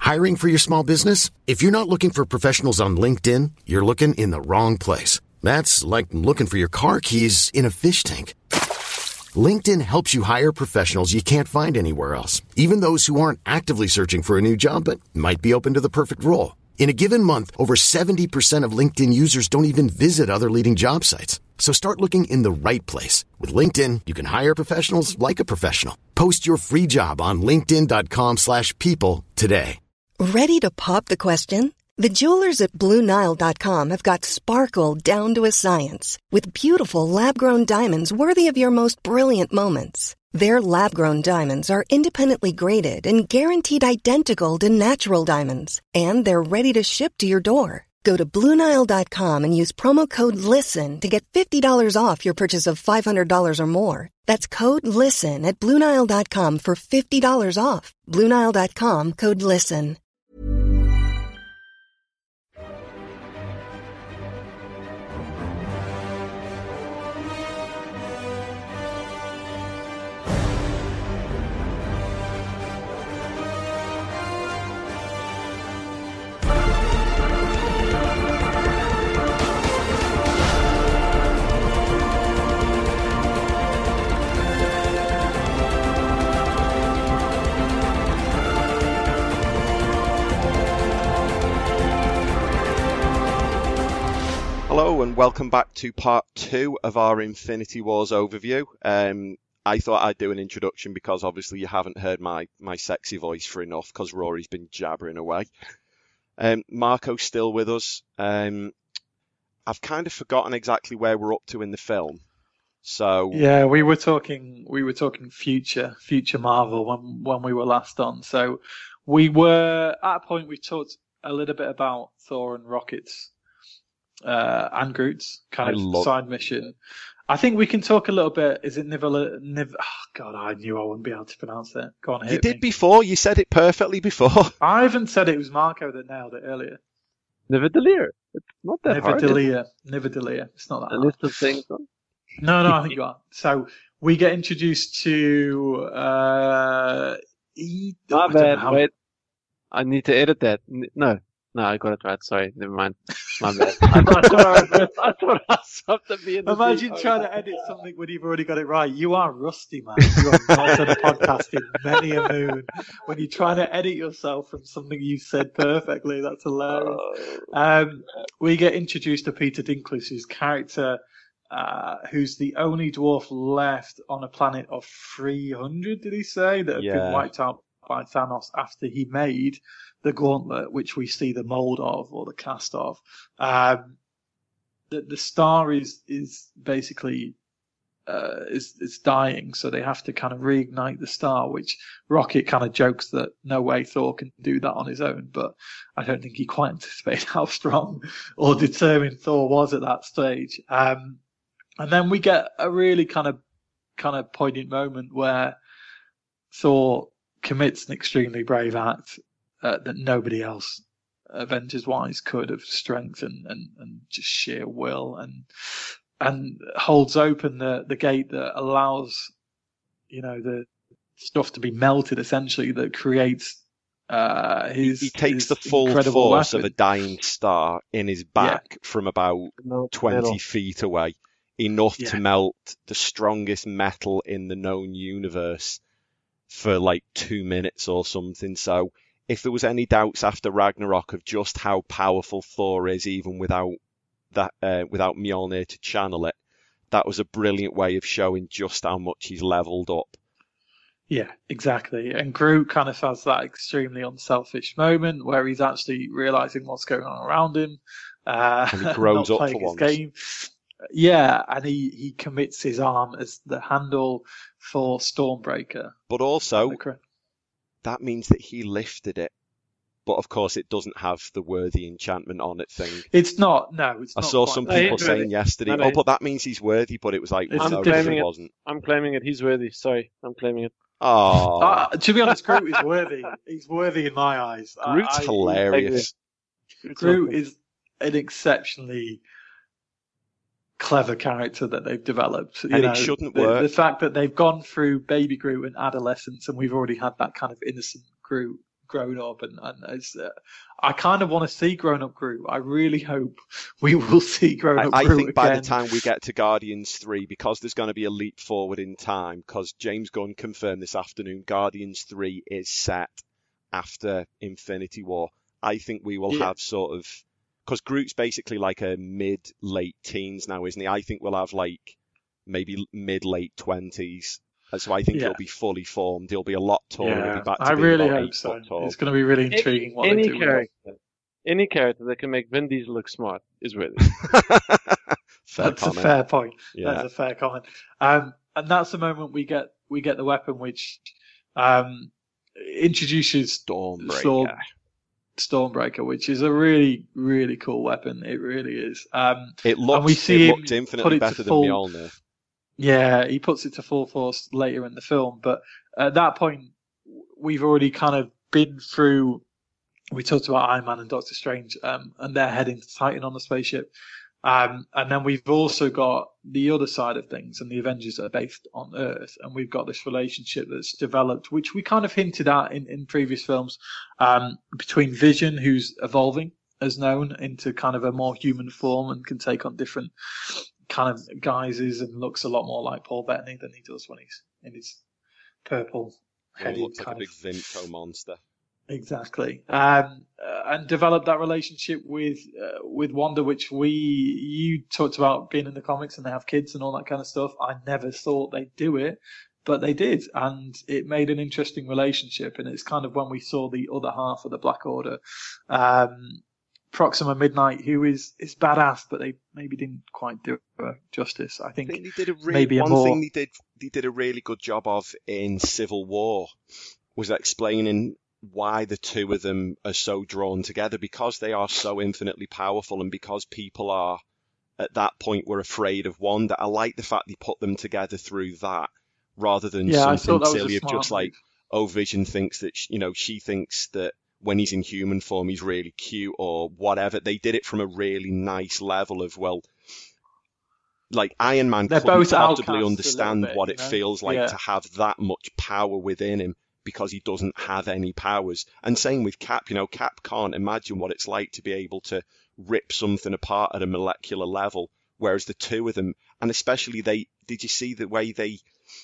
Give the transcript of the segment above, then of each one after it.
Hiring for your small business? If you're not looking for professionals on LinkedIn, you're looking in the wrong place. That's like looking for your car keys in a fish tank. LinkedIn helps you hire professionals you can't find anywhere else, even those who aren't actively searching for a new job but might be open to the perfect role. In a given month, over 70% of LinkedIn users don't even visit other leading job sites. So start looking in the right place. With LinkedIn, you can hire professionals like a professional. Post your free job on linkedin.com/people today. Ready to pop the question? The jewelers at BlueNile.com have got sparkle down to a science with beautiful lab-grown diamonds worthy of your most brilliant moments. Their lab-grown diamonds are independently graded and guaranteed identical to natural diamonds, and they're ready to ship to your door. Go to BlueNile.com and use promo code LISTEN to get $50 off your purchase of $500 or more. That's code LISTEN at BlueNile.com for $50 off. BlueNile.com, code LISTEN. Hello and welcome back to part 2 of our Infinity Wars overview. I thought I'd do an introduction because obviously you haven't heard my sexy voice for enough because Rory's been jabbering away. Marco's still with us. I've kind of forgotten exactly where we're up to in the film. So yeah, we were talking future Marvel when we were last on. So we were at a point we talked a little bit about Thor and Rocket's and Groot's kind of side mission. I think we can talk a little bit. Is it oh God, I knew I wouldn't be able to pronounce it. Go on, hit You did me. before. You said it perfectly before. I haven't said it was Marco that nailed it earlier. Nivedalier. It's not that hard. Nivedalier. It's not that A hard. list of things. No, I think you are. So we get introduced to My bad. Wait, I need to edit that. No, I got it right. Sorry, never mind. My bad. I thought I was up to be in the Imagine trying to edit something when you've already got it right. You are rusty, man. You have not done a podcast in many a moon. When you're trying to edit yourself from something you said perfectly, that's hilarious. We get introduced to Peter Dinklage, whose character, who's the only dwarf left on a planet of 300, did he say, that have been wiped out by Thanos after he made the gauntlet, which we see the mold of or the cast of. The star is basically is dying, so they have to kind of reignite the star, which Rocket kind of jokes that no way Thor can do that on his own, but I don't think he quite anticipated how strong or determined Thor was at that stage. And then we get a really kind of poignant moment where Thor commits an extremely brave act that nobody else, Avengers-wise, could, of strength and just sheer will, and holds open the gate that allows, the stuff to be melted, essentially, that creates he takes the full force of a dying star in his back from about 20 feet away, enough to melt the strongest metal in the known universe for like 2 minutes or something. So if there was any doubts after Ragnarok of just how powerful Thor is, even without Mjolnir to channel it, that was a brilliant way of showing just how much he's leveled up. Yeah, exactly. And Groot kind of has that extremely unselfish moment where he's actually realizing what's going on around him. And he grows up for once. Game. Yeah, and he commits his arm as the handle for Stormbreaker. But also, that means that he lifted it. But of course, it doesn't have the worthy enchantment on it thing. It's not. No, it's not. I saw some people saying yesterday, but that means he's worthy. But it was like, no, it wasn't. I'm claiming it. He's worthy. Sorry, I'm claiming it. Oh. To be honest, Groot is worthy. He's worthy in my eyes. Groot's hilarious. Groot is an exceptionally clever character that they've developed. It shouldn't work. The fact that they've gone through baby Groot and adolescence, and we've already had that kind of innocent Groot grown up, and it's, I kind of want to see grown up Groot. I really hope we will see grown up Groot. I think by again. the time we get to Guardians 3, because there's going to be a leap forward in time, because James Gunn confirmed this afternoon, Guardians 3 is set after Infinity War. I think we will have sort of, because Groot's basically like a mid-late teens now, isn't he? I think we'll have like maybe mid-late 20s. So I think he'll be fully formed. He'll be a lot taller. He'll be back to I being really about hope so. 8 foot tall. It's going to be really intriguing what they do. Any character that can make Vin Diesel look smart is worthy. That's a fair point. Yeah. That's a fair comment. And that's the moment we get the weapon, which introduces Stormbreaker, which is a really, really cool weapon. It really is. It looked infinitely better than Mjolnir. Yeah, he puts it to full force later in the film, but at that point, we've already kind of been through. We talked about Iron Man and Doctor Strange, and they're heading to Titan on the spaceship, and then we've also got the other side of things, and the Avengers are based on Earth, and we've got this relationship that's developed, which we kind of hinted at in previous films, between Vision, who's evolving as known into kind of a more human form and can take on different kind of guises and looks a lot more like Paul Bettany than he does when he's in his purple headed. He looks like a big Vimto monster. Exactly. And develop that relationship with Wanda, which you talked about being in the comics and they have kids and all that kind of stuff. I never thought they'd do it, but they did. And it made an interesting relationship. And it's kind of when we saw the other half of the Black Order, Proxima Midnight, who is badass, but they maybe didn't quite do her justice. I think they did thing they did a really good job of in Civil War was explaining why the two of them are so drawn together, because they are so infinitely powerful and because people are at that point were afraid of Wanda. I like the fact they put them together through that rather than something silly of just like, oh, Vision thinks that she thinks that when he's in human form, he's really cute or whatever. They did it from a really nice level of, well, like Iron Man couldn't possibly understand what it feels like to have that much power within him because he doesn't have any powers. And same with Cap, Cap can't imagine what it's like to be able to rip something apart at a molecular level. Whereas the two of them, and especially did you see the way they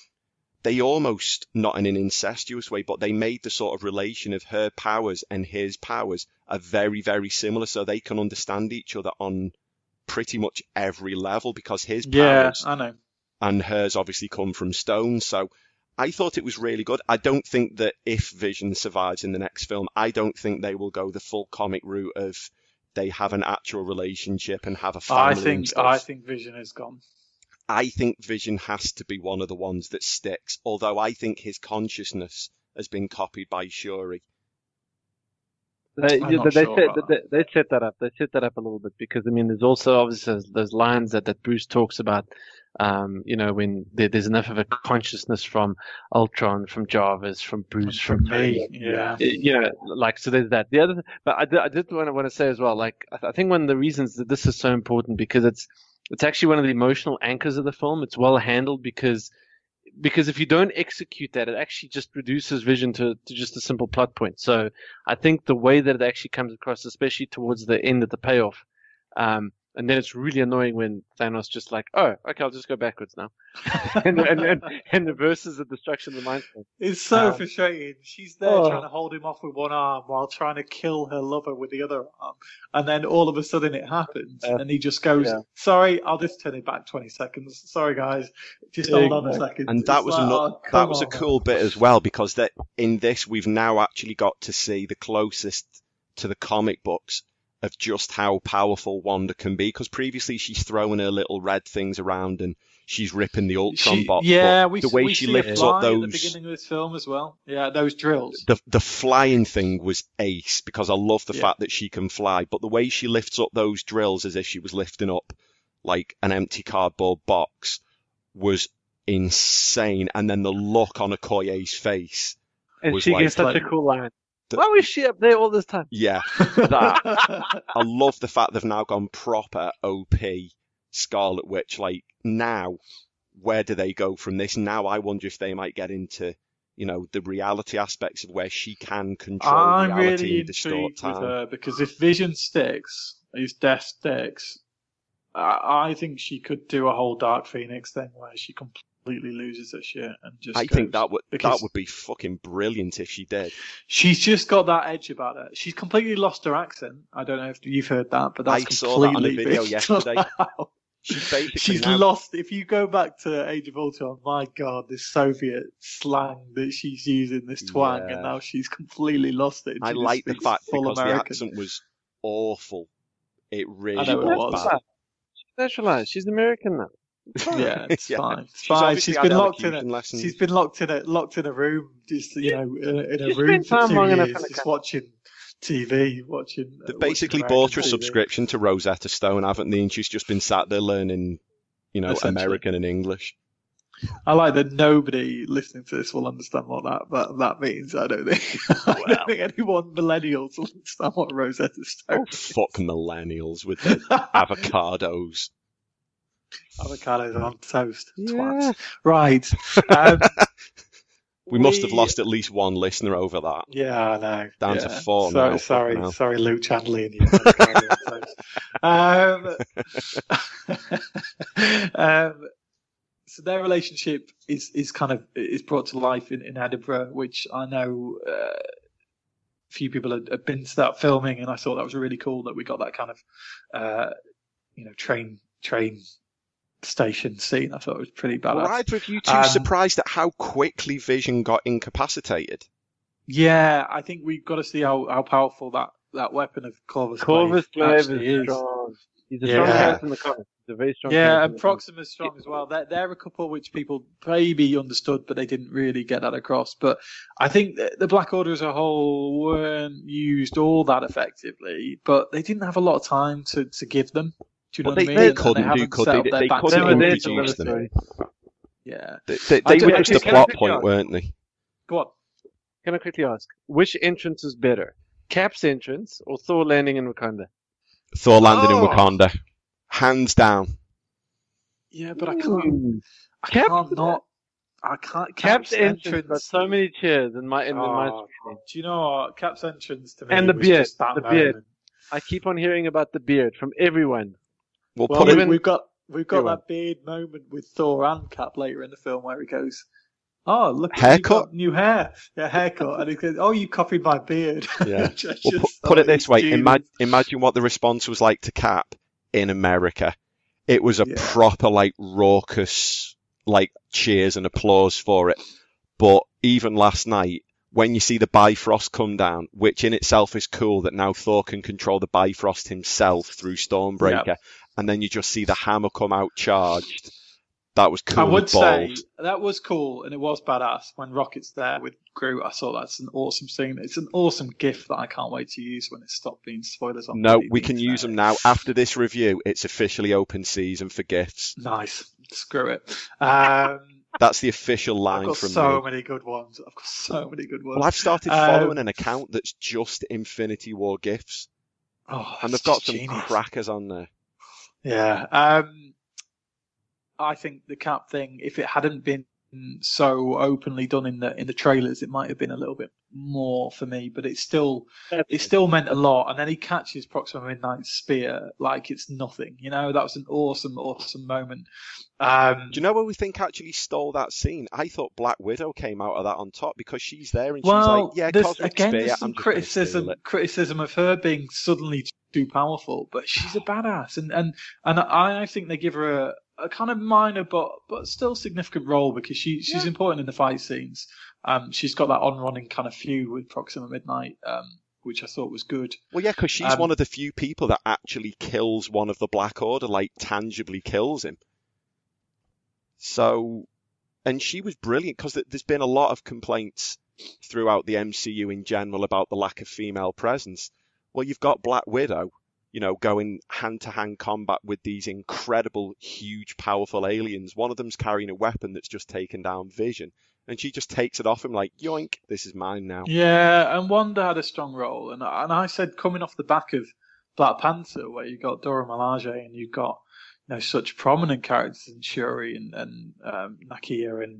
almost, not in an incestuous way, but they made the sort of relation of her powers and his powers are very, very similar, so they can understand each other on pretty much every level because his powers and hers obviously come from stone. So I thought it was really good. I don't think that if Vision survives in the next film, I don't think they will go the full comic route of they have an actual relationship and have a family. I think Vision is gone. I think Vision has to be one of the ones that sticks, although I think his consciousness has been copied by Shuri. They set that up. They set that up a little bit because, there's also obviously those lines that Bruce talks about, when there's enough of a consciousness from Ultron, from Jarvis, from Bruce, from me. So there's that. The other, but I did want to say as well, like, I think one of the reasons that this is so important because it's actually one of the emotional anchors of the film. It's well handled because if you don't execute that, it actually just reduces Vision to just a simple plot point. So I think the way that it actually comes across, especially towards the end of the payoff, and then it's really annoying when Thanos just like, oh, okay, I'll just go backwards now, and reverses the destruction of the Mind Stone. It's so frustrating. She's there trying to hold him off with one arm while trying to kill her lover with the other arm, and then all of a sudden it happens, and he just goes, "Sorry, I'll just turn it back 20 seconds. Sorry, guys, just hold on a second." And that was a cool bit as well because that in this we've now actually got to see the closest to the comic books of just how powerful Wanda can be, because previously she's throwing her little red things around and she's ripping the Ultron box. Yeah, the way she lifts up those at the beginning of this film as well. Yeah, those drills. The flying thing was ace because I love the fact that she can fly, but the way she lifts up those drills as if she was lifting up like an empty cardboard box was insane. And then the look on Okoye's face. And she gives such a cool line. Why was she up there all this time? Yeah. I love the fact they've now gone proper OP Scarlet Witch. Like, now, where do they go from this? Now I wonder if they might get into the reality aspects of where she can control reality and distort time. I'm really intrigued with her, because if Vision sticks, his death sticks, I think she could do a whole Dark Phoenix thing where she completely loses her shit and just. I think that would be fucking brilliant if she did. She's just got that edge about her. She's completely lost her accent. I don't know if you've heard that, but that's saw that on a video yesterday. She's lost. If you go back to Age of Ultron, my God, this Soviet slang that she's using, this twang, and now she's completely lost it. I like the fact because American. The accent was awful. It really was bad. Naturalized. She's American now. Yeah, it's fine. It's fine. She's been locked in a. She's been locked in a room, just in a room for 2 years, just watching TV, watching. They basically bought her a subscription to Rosetta Stone, haven't they? And she's just been sat there learning, American and English. I like that nobody listening to this will understand what that means. I don't think. I don't think anyone millennials will understand what Rosetta Stone is. Fuck millennials with their avocados. Avocados on toast. Yeah. Right. We must have lost at least one listener over that. Yeah, I know. Down to 4 now. Sorry, Luke Chandler. So their relationship is brought to life in Edinburgh, which I know a few people have been to that filming, and I thought that was really cool that we got that kind of train station scene. I thought it was pretty badass. Were either of you two surprised at how quickly Vision got incapacitated? Yeah, I think we've got to see how powerful that weapon of Corvus Glaive is. Strong. He's a strong character in the comics. He's a very strong character. Yeah, and Proxima's strong as well. They're a couple which people maybe understood, but they didn't really get that across. But I think the Black Order as a whole weren't used all that effectively, but they didn't have a lot of time to give them. Do you know what I mean? They couldn't introduce them. Yeah. They were just a plot point, weren't they? Go on. Can I quickly ask, which entrance is better? Cap's entrance or Thor landing in Wakanda? Thor landing in Wakanda. Hands down. Yeah, but I can't. Cap's entrance got so many cheers in my screen. Do you know what? Cap's entrance to me and the was beard. Just that the moment. Beard. I keep on hearing about the beard from everyone. We've got that beard moment with Thor and Cap later in the film where he goes, "Oh, look, haircut, new hair, haircut," and he goes, "Oh, you copied my beard." Yeah. Put it this way: imagine what the response was like to Cap in America. It was a proper raucous cheers and applause for it. But even last night, when you see the Bifrost come down, which in itself is cool that now Thor can control the Bifrost himself through Stormbreaker, and then you just see the hammer come out charged. That was cool. I would say that was cool, and it was badass when Rocket's there with Groot. I thought that's an awesome scene. It's an awesome GIF that I can't wait to use when it stopped being spoilers on. No, we can use them now. After this review, it's officially open season for GIFs. Nice. Screw it. That's the official line from me. I've got so many good ones. Well, I've started following an account that's just Infinity War GIFs. Oh, and they've got some crackers on there. Yeah. I think the Cap thing, if it hadn't been so openly done in the trailers, it might have been a little bit more for me. But it still meant a lot. And then he catches Proxima Midnight's spear like it's nothing. That was an awesome moment. Do you know what we think actually stole that scene? I thought Black Widow came out of that on top because she's there and she's like, "Yeah, cosmic spear." There's some criticism of her being suddenly too powerful, but she's a badass, and I think they give her a kind of minor but still significant role because she's important in the fight scenes. She's got that on-running kind of feud with Proxima Midnight, which I thought was good. Well, yeah, because she's one of the few people that actually kills one of the Black Order, tangibly kills him. So, and she was brilliant because there's been a lot of complaints throughout the MCU in general about the lack of female presence. Well, you've got Black Widow, going hand-to-hand combat with these incredible, huge, powerful aliens. One of them's carrying a weapon that's just taken down Vision, and she just takes it off him like, yoink, this is mine now. Yeah, and Wanda had a strong role, and I said coming off the back of Black Panther, where you got Dora Milaje and you got such prominent characters in Shuri and Nakia and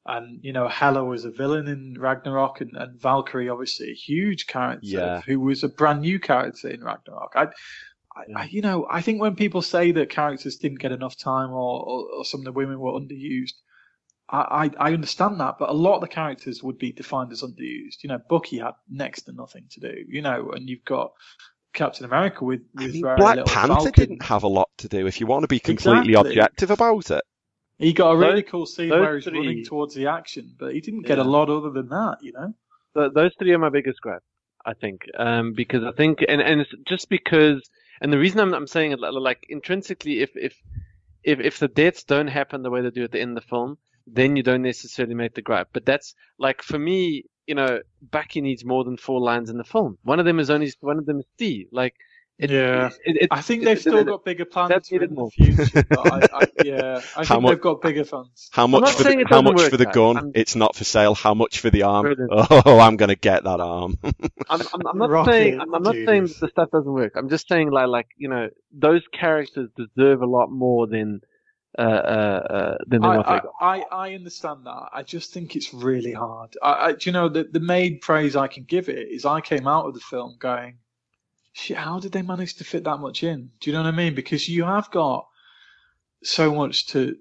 And, Hela was a villain in Ragnarok, and Valkyrie, obviously, a huge character who was a brand new character in Ragnarok. I think when people say that characters didn't get enough time or some of the women were underused, I understand that, but a lot of the characters would be defined as underused. Bucky had next to nothing to do, and you've got Captain America with Black Panther didn't have a lot to do, if you want to be completely objective about it. He got a really cool scene where he's running towards the action, but he didn't get a lot other than that, Those three are my biggest gripe, I think, because I think, and it's just because, and the reason I'm saying it, like intrinsically, if the deaths don't happen the way they do at the end of the film, then you don't necessarily make the gripe. But that's like, for me, Bucky needs more than 4 lines in the film. One of them is Steve. Like, I think they've still got bigger plans for in the future. But I think they've got bigger funds. How much for the gun? It's not for sale. How much for the arm? Oh, I'm going to get that arm. I'm not saying that the stuff doesn't work. I'm just saying like those characters deserve a lot more than what they got. I understand that. I just think it's really hard. The main praise I can give it is I came out of the film going, shit, how did they manage to fit that much in? Do you know what I mean? Because you have got so much to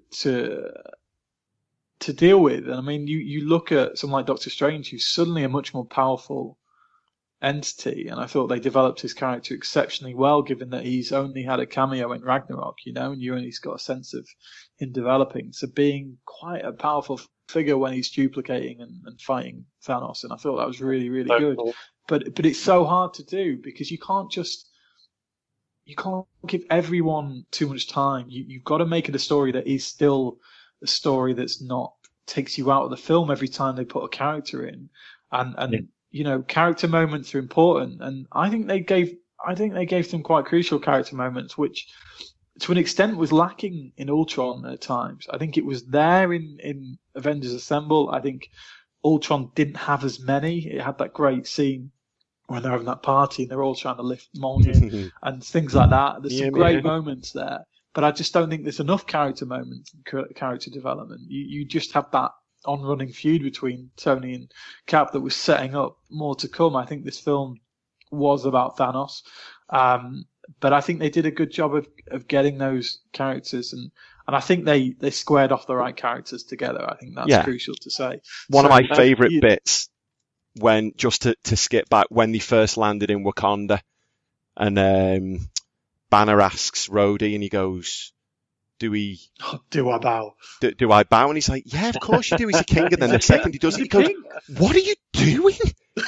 deal with. And I mean, you look at someone like Doctor Strange, who's suddenly a much more powerful entity, and I thought they developed his character exceptionally well, given that he's only had a cameo in Ragnarok, and you only got a sense of him developing. So being quite a powerful figure when he's duplicating and fighting Thanos, and I thought that was really, really good. Cool. But it's so hard to do because you can't give everyone too much time. You've got to make it a story that is still a story that's not takes you out of the film every time they put a character in, and character moments are important, and I think they gave some quite crucial character moments, which to an extent was lacking in Ultron at times. I think it was there in Avengers Assemble. I think Ultron didn't have as many. It had that great scene when they're having that party and they're all trying to lift Mjolnir and things like that. There's some great moments there, but I just don't think there's enough character moments and character development. You just have that on-running feud between Tony and Cap that was setting up more to come. I think this film was about Thanos, but I think they did a good job of getting those characters, and I think they squared off the right characters together. I think that's crucial to say. One of my favourite bits, when just to skip back, when they first landed in Wakanda, and Banner asks Rhodey, and he goes, do I bow? Do I bow? And he's like, yeah, of course you do. He's a king. And then the second he does it, he goes, what are you doing?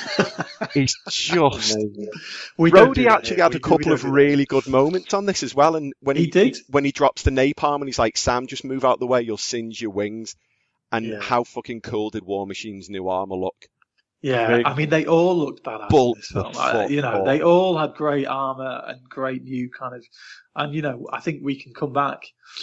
It's just... Rhodey actually had a couple of really good moments on this as well. And when he drops the napalm and he's like, Sam, just move out the way, you'll singe your wings. And how fucking cool did War Machine's new armor look? Yeah, I mean, they all looked badass in this film. They all had great armor and great new kind of, and I think we can come back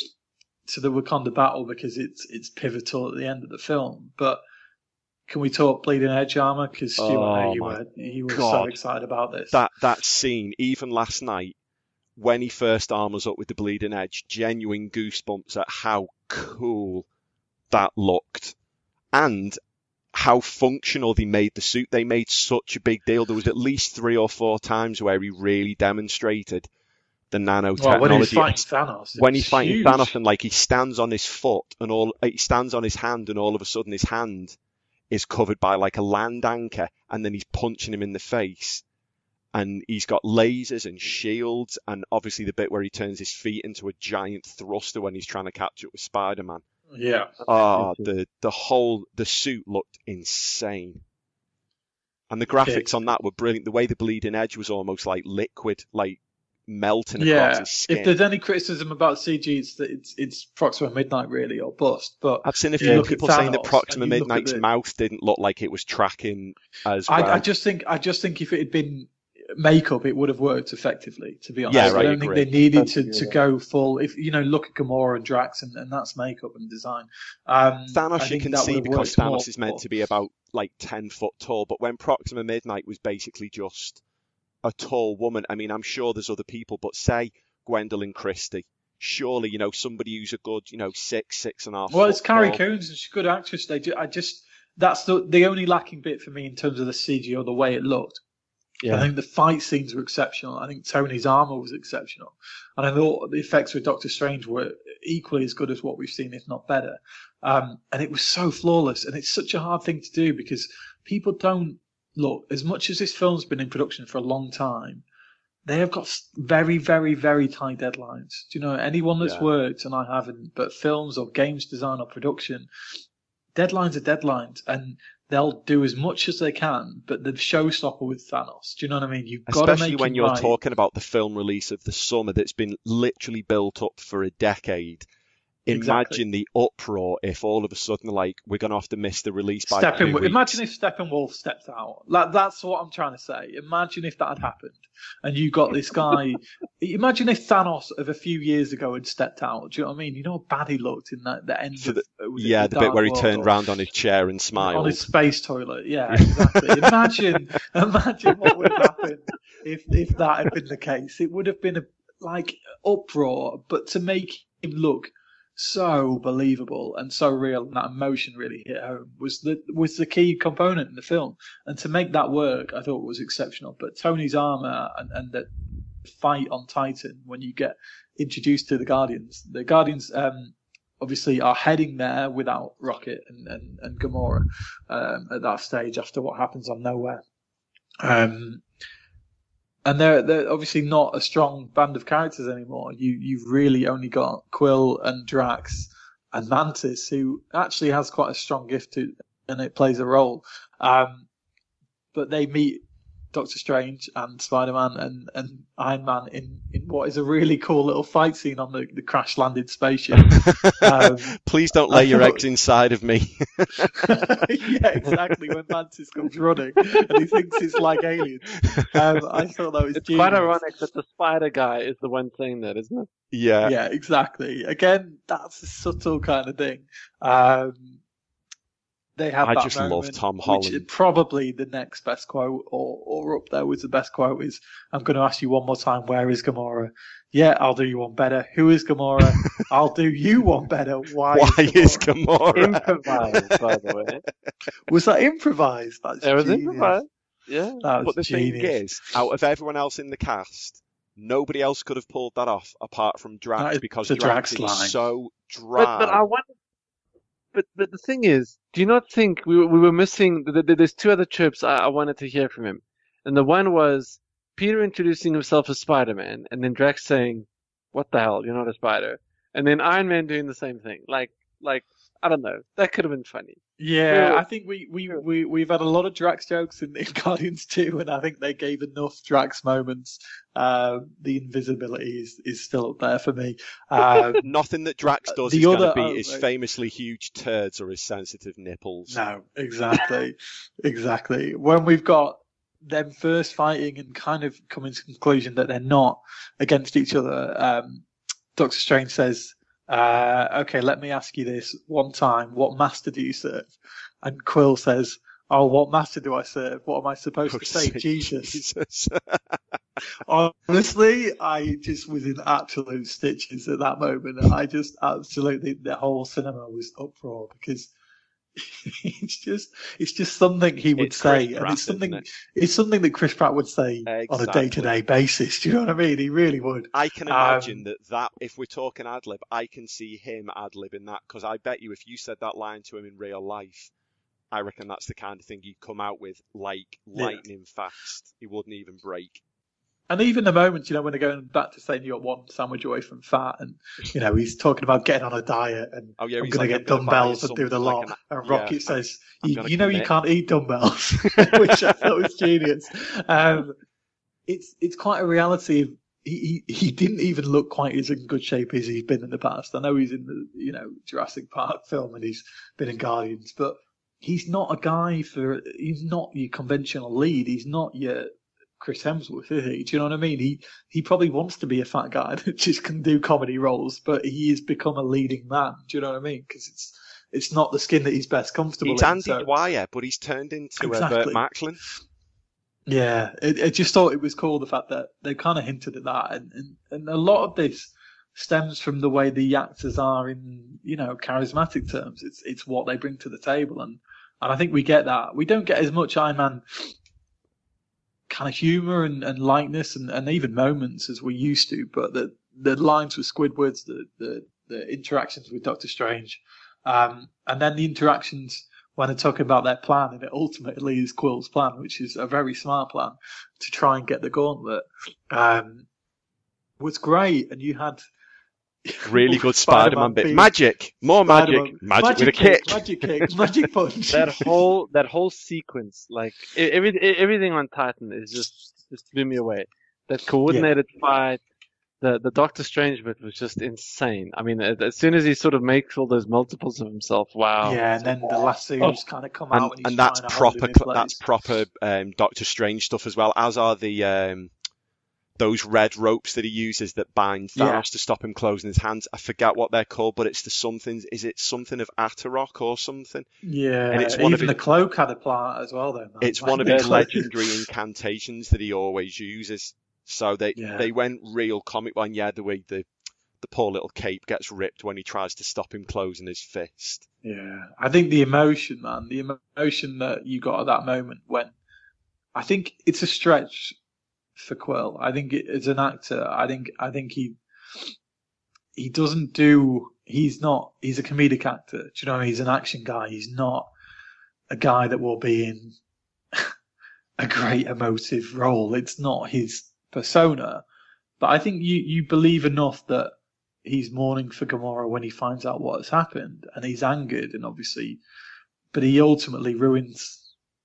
to the Wakanda battle because it's pivotal at the end of the film. But can we talk Bleeding Edge armor? Because Stu, I know you were so excited about this. That scene, even last night, when he first armors up with the Bleeding Edge, genuine goosebumps at how cool that looked, and how functional they made the suit. They made such a big deal. There was at least 3 or 4 times where he really demonstrated the nanotechnology. Well, when he's fighting Thanos. When he's fighting Thanos, and like he stands on his foot and he stands on his hand, and all of a sudden his hand is covered by like a land anchor, and then he's punching him in the face. And he's got lasers and shields, and obviously the bit where he turns his feet into a giant thruster when he's trying to catch up with Spider-Man. Yeah. The suit looked insane. And the graphics on that were brilliant. The way the Bleeding Edge was almost like liquid, like melting across his skin. If there's any criticism about CG, it's that it's Proxima Midnight really, or bust. But I've seen a few people saying that Proxima Midnight's mouth didn't look like it was tracking as well. I just think if it had been makeup, it would have worked effectively, to be honest. I don't think they needed to go full. If look at Gamora and Drax, and that's makeup and design. Thanos you can see, because Thanos is meant to be about like 10 foot tall, but when Proxima Midnight was basically just a tall woman, I mean, I'm sure there's other people, but say Gwendolyn Christie surely, somebody who's a good, 6.5. Well, it's Carrie Coons, and she's a good actress. That's the only lacking bit for me in terms of the CG or the way it looked. Yeah. I think the fight scenes were exceptional. I think Tony's armor was exceptional. And I thought the effects with Doctor Strange were equally as good as what we've seen, if not better. And it was so flawless. And it's such a hard thing to do because people don't look, as much as this film's been in production for a long time, they have got very, very, very tight deadlines. Do you know, anyone that's worked, and I haven't, but films or games design or production, deadlines are deadlines. And they'll do as much as they can, but the showstopper with Thanos. Do you know what I mean? You've got to make Especially when you're talking about the film release of the summer that's been literally built up for a decade. Imagine the uproar if all of a sudden, we're going to have to miss the release by 2 weeks. Imagine if Steppenwolf stepped out. That's what I'm trying to say. Imagine if that had happened. And you got this guy. Imagine if Thanos of a few years ago had stepped out. Do you know what I mean? You know how bad he looked in the end of the bit where he turned around on his chair and smiled. On his space toilet. Yeah, exactly. Imagine what would have happened if that had been the case. It would have been a uproar, but to make him look so believable and so real, and that emotion really hit home was the key component in the film. And to make that work, I thought was exceptional. But Tony's armor and the fight on Titan, when you get introduced to the Guardians obviously are heading there without Rocket and Gamora at that stage after what happens on Nowhere. And they're obviously not a strong band of characters anymore. You've really only got Quill and Drax and Mantis, who actually has quite a strong gift and it plays a role. But they meet Doctor Strange and Spider-Man and Iron Man in what is a really cool little fight scene on the crash-landed spaceship. Please don't lay your eggs inside of me. Yeah, exactly. When Mantis comes running and he thinks it's like aliens. I thought that was It's quite ironic that the spider guy is the one saying that, isn't it? Yeah. Yeah, exactly. Again, that's a subtle kind of thing. They have that just moment, love Tom Holland. Which probably the next best quote, or up there with the best quote, is, "I'm going to ask you one more time, where is Gamora? Yeah, I'll do you one better. Who is Gamora? I'll do you one better. Why is Gamora? Improvised, by the way. Was that improvised? It was improvised. Yeah. But the thing is, out of everyone else in the cast, nobody else could have pulled that off apart from Drax, because Drax is so dry. But I wonder. But the thing is, do you not think we were missing? There's two other chirps I wanted to hear from him, and the one was Peter introducing himself as Spider-Man, and then Drax saying, "What the hell? You're not a spider," and then Iron Man doing the same thing. Like I don't know. That could have been funny. Yeah, I think we've had a lot of Drax jokes in Guardians 2, and I think they gave enough Drax moments. The invisibility is still up there for me. Nothing that Drax does is going to beat his famously huge turds or his sensitive nipples. No, exactly. Exactly. When we've got them first fighting and kind of coming to the conclusion that they're not against each other, Doctor Strange says, okay, let me ask you this one time. What master do you serve? And Quill says, oh, what master do I serve? What am I supposed to say? Jesus. Honestly, I just was in absolute stitches at that moment. I just absolutely, the whole cinema was uproar because it's just something he would say, and it's something that Chris Pratt would say on a day-to-day basis. Do you know what I mean? He really would. I can imagine that if we're talking ad-lib, I can see him ad-libbing that, because I bet you if you said that line to him in real life, I reckon that's the kind of thing he'd come out with like lightning fast. He wouldn't even break. And even the moments, when they're going back to saying you're one sandwich away from fat, and, he's talking about getting on a diet, and I'm going to get dumbbells and do the lot. And Rocket says, you can't eat dumbbells, which I thought was genius. It's quite a reality. He didn't even look quite as in good shape as he's been in the past. I know he's in the, Jurassic Park film and he's been in Guardians, but he's not a guy he's not your conventional lead. He's not your Chris Hemsworth, is he? Do you know what I mean? He probably wants to be a fat guy that just can do comedy roles, but he has become a leading man. Do you know what I mean? Because it's not the skin that he's best comfortable in. He's Andy Dwyer, but he's turned into Burt Macklin. Yeah, I just thought it was cool, the fact that they kind of hinted at that, and a lot of this stems from the way the actors are in, charismatic terms. It's what they bring to the table, and I think we get that. We don't get as much Iron Man kind of humor and lightness and even moments as we used to, but the lines with Squidward, the interactions with Doctor Strange, and then the interactions when they're talking about their plan, and it ultimately is Quill's plan, which is a very smart plan to try and get the gauntlet, was great. And you had really good Spider-Man bit. Magic! More magic! Magic with a kick! Magic kick! Magic punch! That whole sequence, like, everything on Titan is just blew me away. That coordinated fight, the Doctor Strange bit was just insane. I mean, as soon as he sort of makes all those multiples of himself, wow. Yeah, and then the lassos kind of come out, and that's proper Doctor Strange stuff as well. As are the those red ropes that he uses that bind Thanos to stop him closing his hands. I forget what they're called, but it's the something. Is it something of Atarok or something? Yeah, and it's even the cloak had a part as well, though. Man. It's one of his legendary incantations that he always uses. So they went real comic. And the way the poor little cape gets ripped when he tries to stop him closing his fist. Yeah, I think the emotion, man, the emotion that you got at that moment when, I think it's a stretch for Quill. I think as an actor, I think he doesn't do. He's a comedic actor. Do you know? He's an action guy. He's not a guy that will be in a great emotive role. It's not his persona. But I think you believe enough that he's mourning for Gamora when he finds out what has happened, and he's angered, and obviously, but he ultimately ruins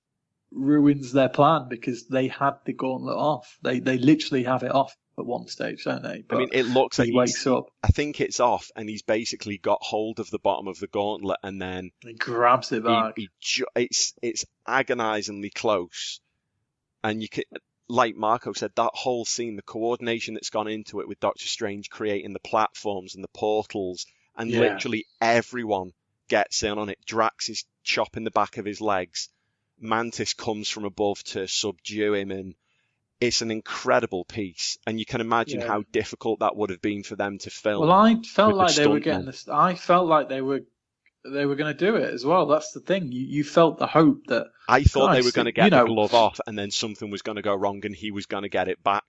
their plan because they had the gauntlet off. They literally have it off at one stage, don't they? But I mean, it looks like he wakes up. I think it's off, and he's basically got hold of the bottom of the gauntlet, and then he grabs it back. It's agonizingly close, and you can, like Marco said, that whole scene, the coordination that's gone into it with Doctor Strange creating the platforms and the portals, and literally everyone gets in on it. Drax is chopping the back of his legs. Mantis comes from above to subdue him, and it's an incredible piece. And you can imagine how difficult that would have been for them to film. Well, I felt like they were getting this. I felt like they were going to do it as well. That's the thing. You felt the hope that I thought they were going to get the glove off, and then something was going to go wrong, and he was going to get it back.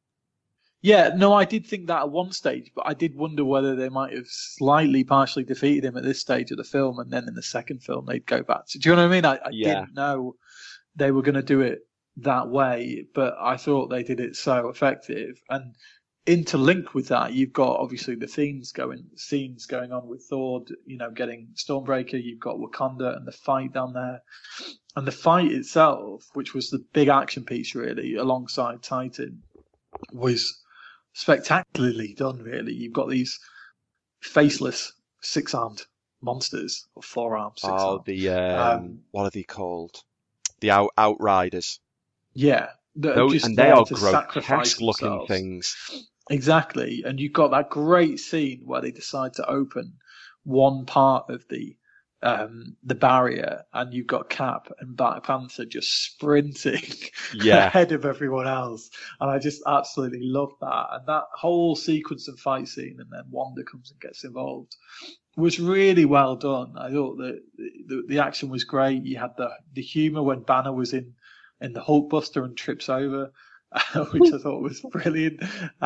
Yeah, no, I did think that at one stage, but I did wonder whether they might have slightly partially defeated him at this stage of the film, and then in the second film they'd go back to. Do you know what I mean? I didn't know they were going to do it that way, but I thought they did it so effective. And interlinked with that, you've got obviously the scenes going on with Thor, getting Stormbreaker. You've got Wakanda and the fight down there, and the fight itself, which was the big action piece really, alongside Titan, was spectacularly done, really. You've got these faceless six-armed monsters, or four-armed six-armed. What are they called? The Outriders. Yeah. They are grotesque-looking things. Exactly. And you've got that great scene where they decide to open one part of the barrier, and you've got Cap and Black Panther just sprinting ahead of everyone else, and I just absolutely love that. And that whole sequence and fight scene, and then Wanda comes and gets involved, was really well done. I thought that the action was great. You had the humour when Banner was in the Hulkbuster and trips over, which I thought was brilliant.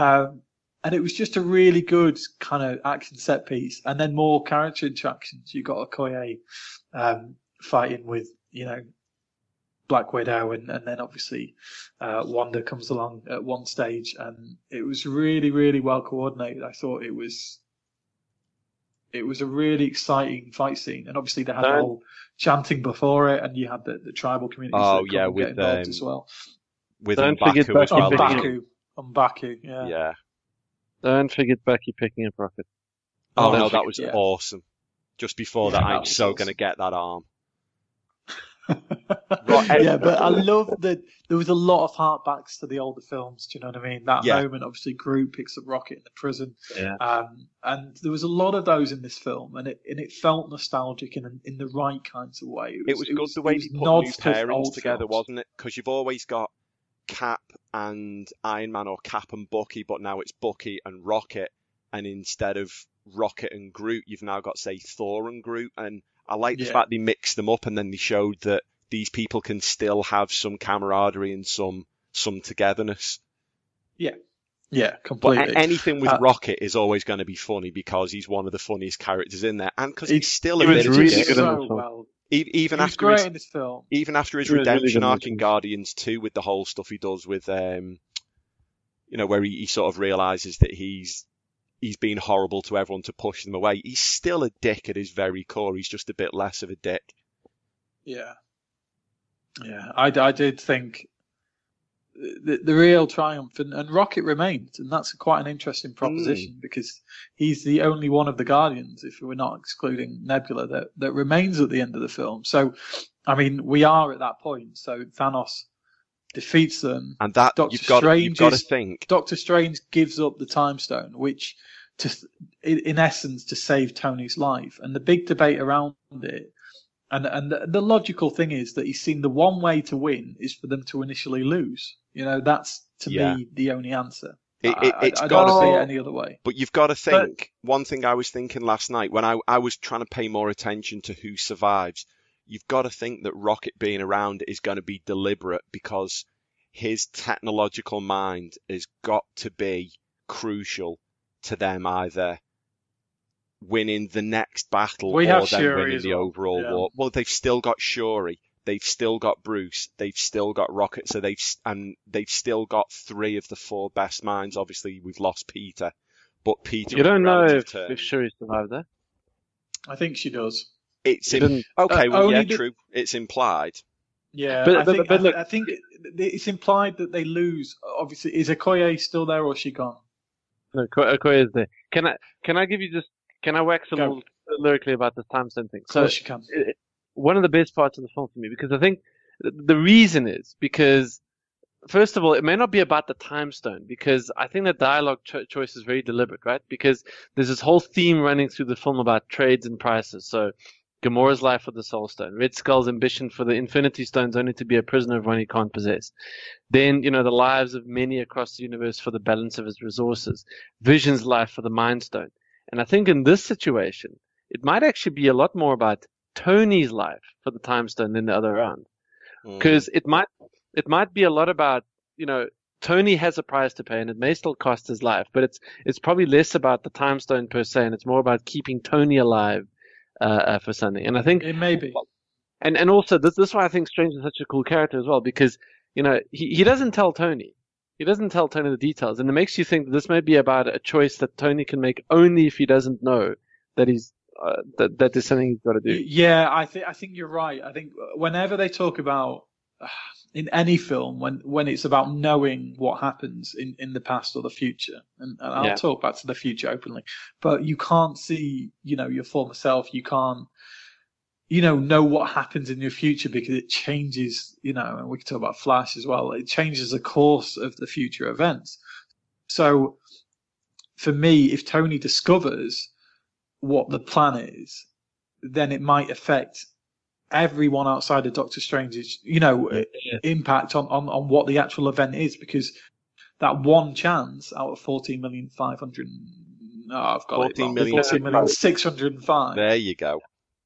And it was just a really good kind of action set piece. And then more character interactions. You got Okoye fighting with, Black Widow, and then obviously Wanda comes along at one stage, and it was really, really well coordinated. I thought it was a really exciting fight scene, and obviously they had the whole chanting before it, and you had the tribal communities get involved as well. With M'Baku as well. M'Baku, yeah. Don't forget Bucky picking up Rocket. Oh no, that was awesome. Just before that, I'm so going to get that arm. Yeah, but I love that there was a lot of heartbacks to the older films. Do you know what I mean? That moment, obviously, Groot picks up Rocket in the prison, and there was a lot of those in this film, and it felt nostalgic in the right kinds of way. It was good the way they put new pairings together, wasn't it? Because you've always got Cap and Iron Man, or Cap and Bucky, but now it's Bucky and Rocket, and instead of Rocket and Groot, you've now got, say, Thor and Groot. And I like the fact they mixed them up, and then they showed that these people can still have some camaraderie and some togetherness. Yeah, completely. But anything with Rocket is always going to be funny because he's one of the funniest characters in there, and because he's still a bit really good in the film. Even after his redemption arc in Guardians 2, with the whole stuff he does with, where he sort of realizes that he's been horrible to everyone to push them away. He's still a dick at his very core. He's just a bit less of a dick. Yeah. I did think the real triumph, and Rocket remains, and that's quite an interesting proposition because he's the only one of the Guardians, if we're not excluding Nebula, that remains at the end of the film. So, I mean, we are at that point. So Thanos defeats them, and that you've got to think. Doctor Strange gives up the Time Stone, which, in essence, to save Tony's life. And the big debate around it, and the logical thing is that he's seen the one way to win is for them to initially lose. That's to me the only answer. I don't see it any other way. But you've got to think. One thing I was thinking last night when I was trying to pay more attention to who survives, you've got to think that Rocket being around is going to be deliberate because his technological mind has got to be crucial to them either winning the next battle or then winning the overall war. Well, they've still got Shuri. They've still got Bruce. They've still got Rocket. So they've still got 3 of the 4 best minds. Obviously, we've lost Peter, but Peter. You don't know if Shuri survived there. I think she does. True. It's implied. Yeah, but look, I think it's implied that they lose. Obviously, is Okoye still there or is she gone? No, Okoye is there. Can I wax a little lyrically about this time stone thing? Of course you can. One of the best parts of the film for me, because I think the reason is because, first of all, it may not be about the time stone, because I think the dialogue choice is very deliberate, right? Because there's this whole theme running through the film about trades and prices. So Gamora's life for the Soul Stone, Red Skull's ambition for the Infinity Stones only to be a prisoner of one he can't possess. Then, the lives of many across the universe for the balance of his resources. Vision's life for the Mind Stone. And I think in this situation, it might actually be a lot more about Tony's life for the Time Stone than the other round. Because it might be a lot about, Tony has a price to pay and it may still cost his life, but it's probably less about the Time Stone per se, and it's more about keeping Tony alive for something. And I think it may be. And also this is why I think Strange is such a cool character as well, because he doesn't tell Tony. He doesn't tell Tony the details, and it makes you think that this may be about a choice that Tony can make only if he doesn't know that he's that is something he's got to do. Yeah, I think you're right. I think whenever they talk about in any film, when it's about knowing what happens in the past or the future, and I'll talk back to the future openly, but you can't see your former self. You can't know what happens in your future because it changes. And we can talk about Flash as well. It changes the course of the future events. So for me, if Tony discovers what the plan is, then it might affect everyone outside of Doctor Strange's, impact on what the actual event is, because that one chance out of 14,500,000, I've got 14,605,000. There you go.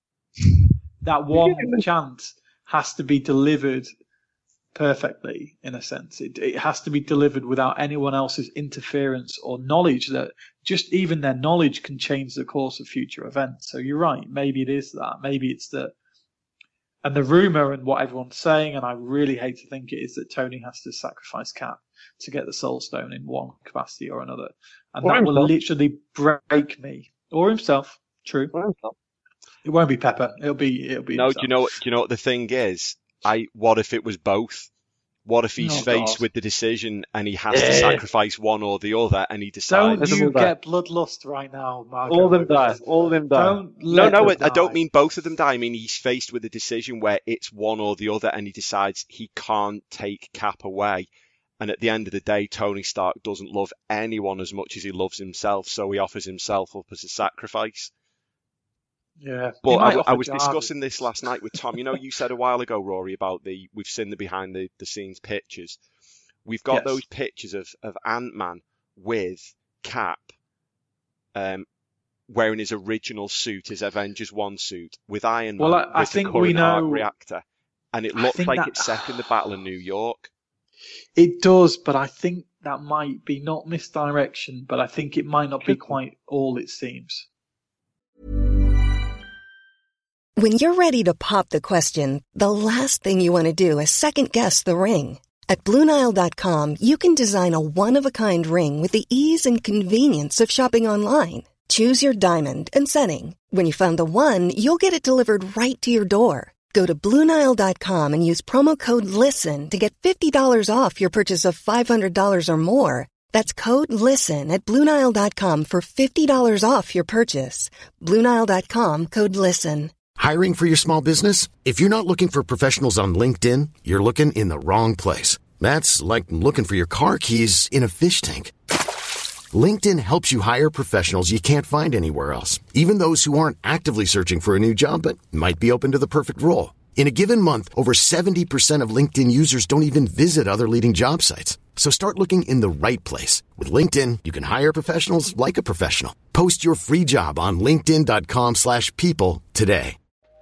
That one chance has to be delivered perfectly, in a sense. It has to be delivered without anyone else's interference or knowledge, that just even their knowledge can change the course of future events. So you're right. Maybe it is that. Maybe it's that. And the rumor and what everyone's saying, and I really hate to think it, is that Tony has to sacrifice Cap to get the Soul Stone in one capacity or another. And that will literally break me. Or himself. True. Or himself. It won't be Pepper. It'll be No, himself. do you know what the thing is? What if it was both? What if he's faced with the decision and he has to sacrifice one or the other, and he decides... Don't you get bloodlust right now, Marco. All of them die. I don't mean both of them die. I mean he's faced with a decision where it's one or the other, and he decides he can't take Cap away. And at the end of the day, Tony Stark doesn't love anyone as much as he loves himself, so he offers himself up as a sacrifice. Yeah, but I was discussing this last night with Tom. You said a while ago, Rory, about we've seen the behind the scenes pictures. We've got those pictures of Ant-Man with Cap wearing his original suit, his Avengers 1 suit, with Iron Man, well, I think we know arc reactor, and it looks like it's set in the Battle of New York. It does, but I think that might be not misdirection, but I think it might not be quite all it seems. When you're ready to pop the question, the last thing you want to do is second-guess the ring. At BlueNile.com, you can design a one-of-a-kind ring with the ease and convenience of shopping online. Choose your diamond and setting. When you find the one, you'll get it delivered right to your door. Go to BlueNile.com and use promo code LISTEN to get $50 off your purchase of $500 or more. That's code LISTEN at BlueNile.com for $50 off your purchase. BlueNile.com, code LISTEN. Hiring for your small business? If you're not looking for professionals on LinkedIn, you're looking in the wrong place. That's like looking for your car keys in a fish tank. LinkedIn helps you hire professionals you can't find anywhere else, even those who aren't actively searching for a new job but might be open to the perfect role. In a given month, over 70% of LinkedIn users don't even visit other leading job sites. So start looking in the right place. With LinkedIn, you can hire professionals like a professional. Post your free job on linkedin.com/people today.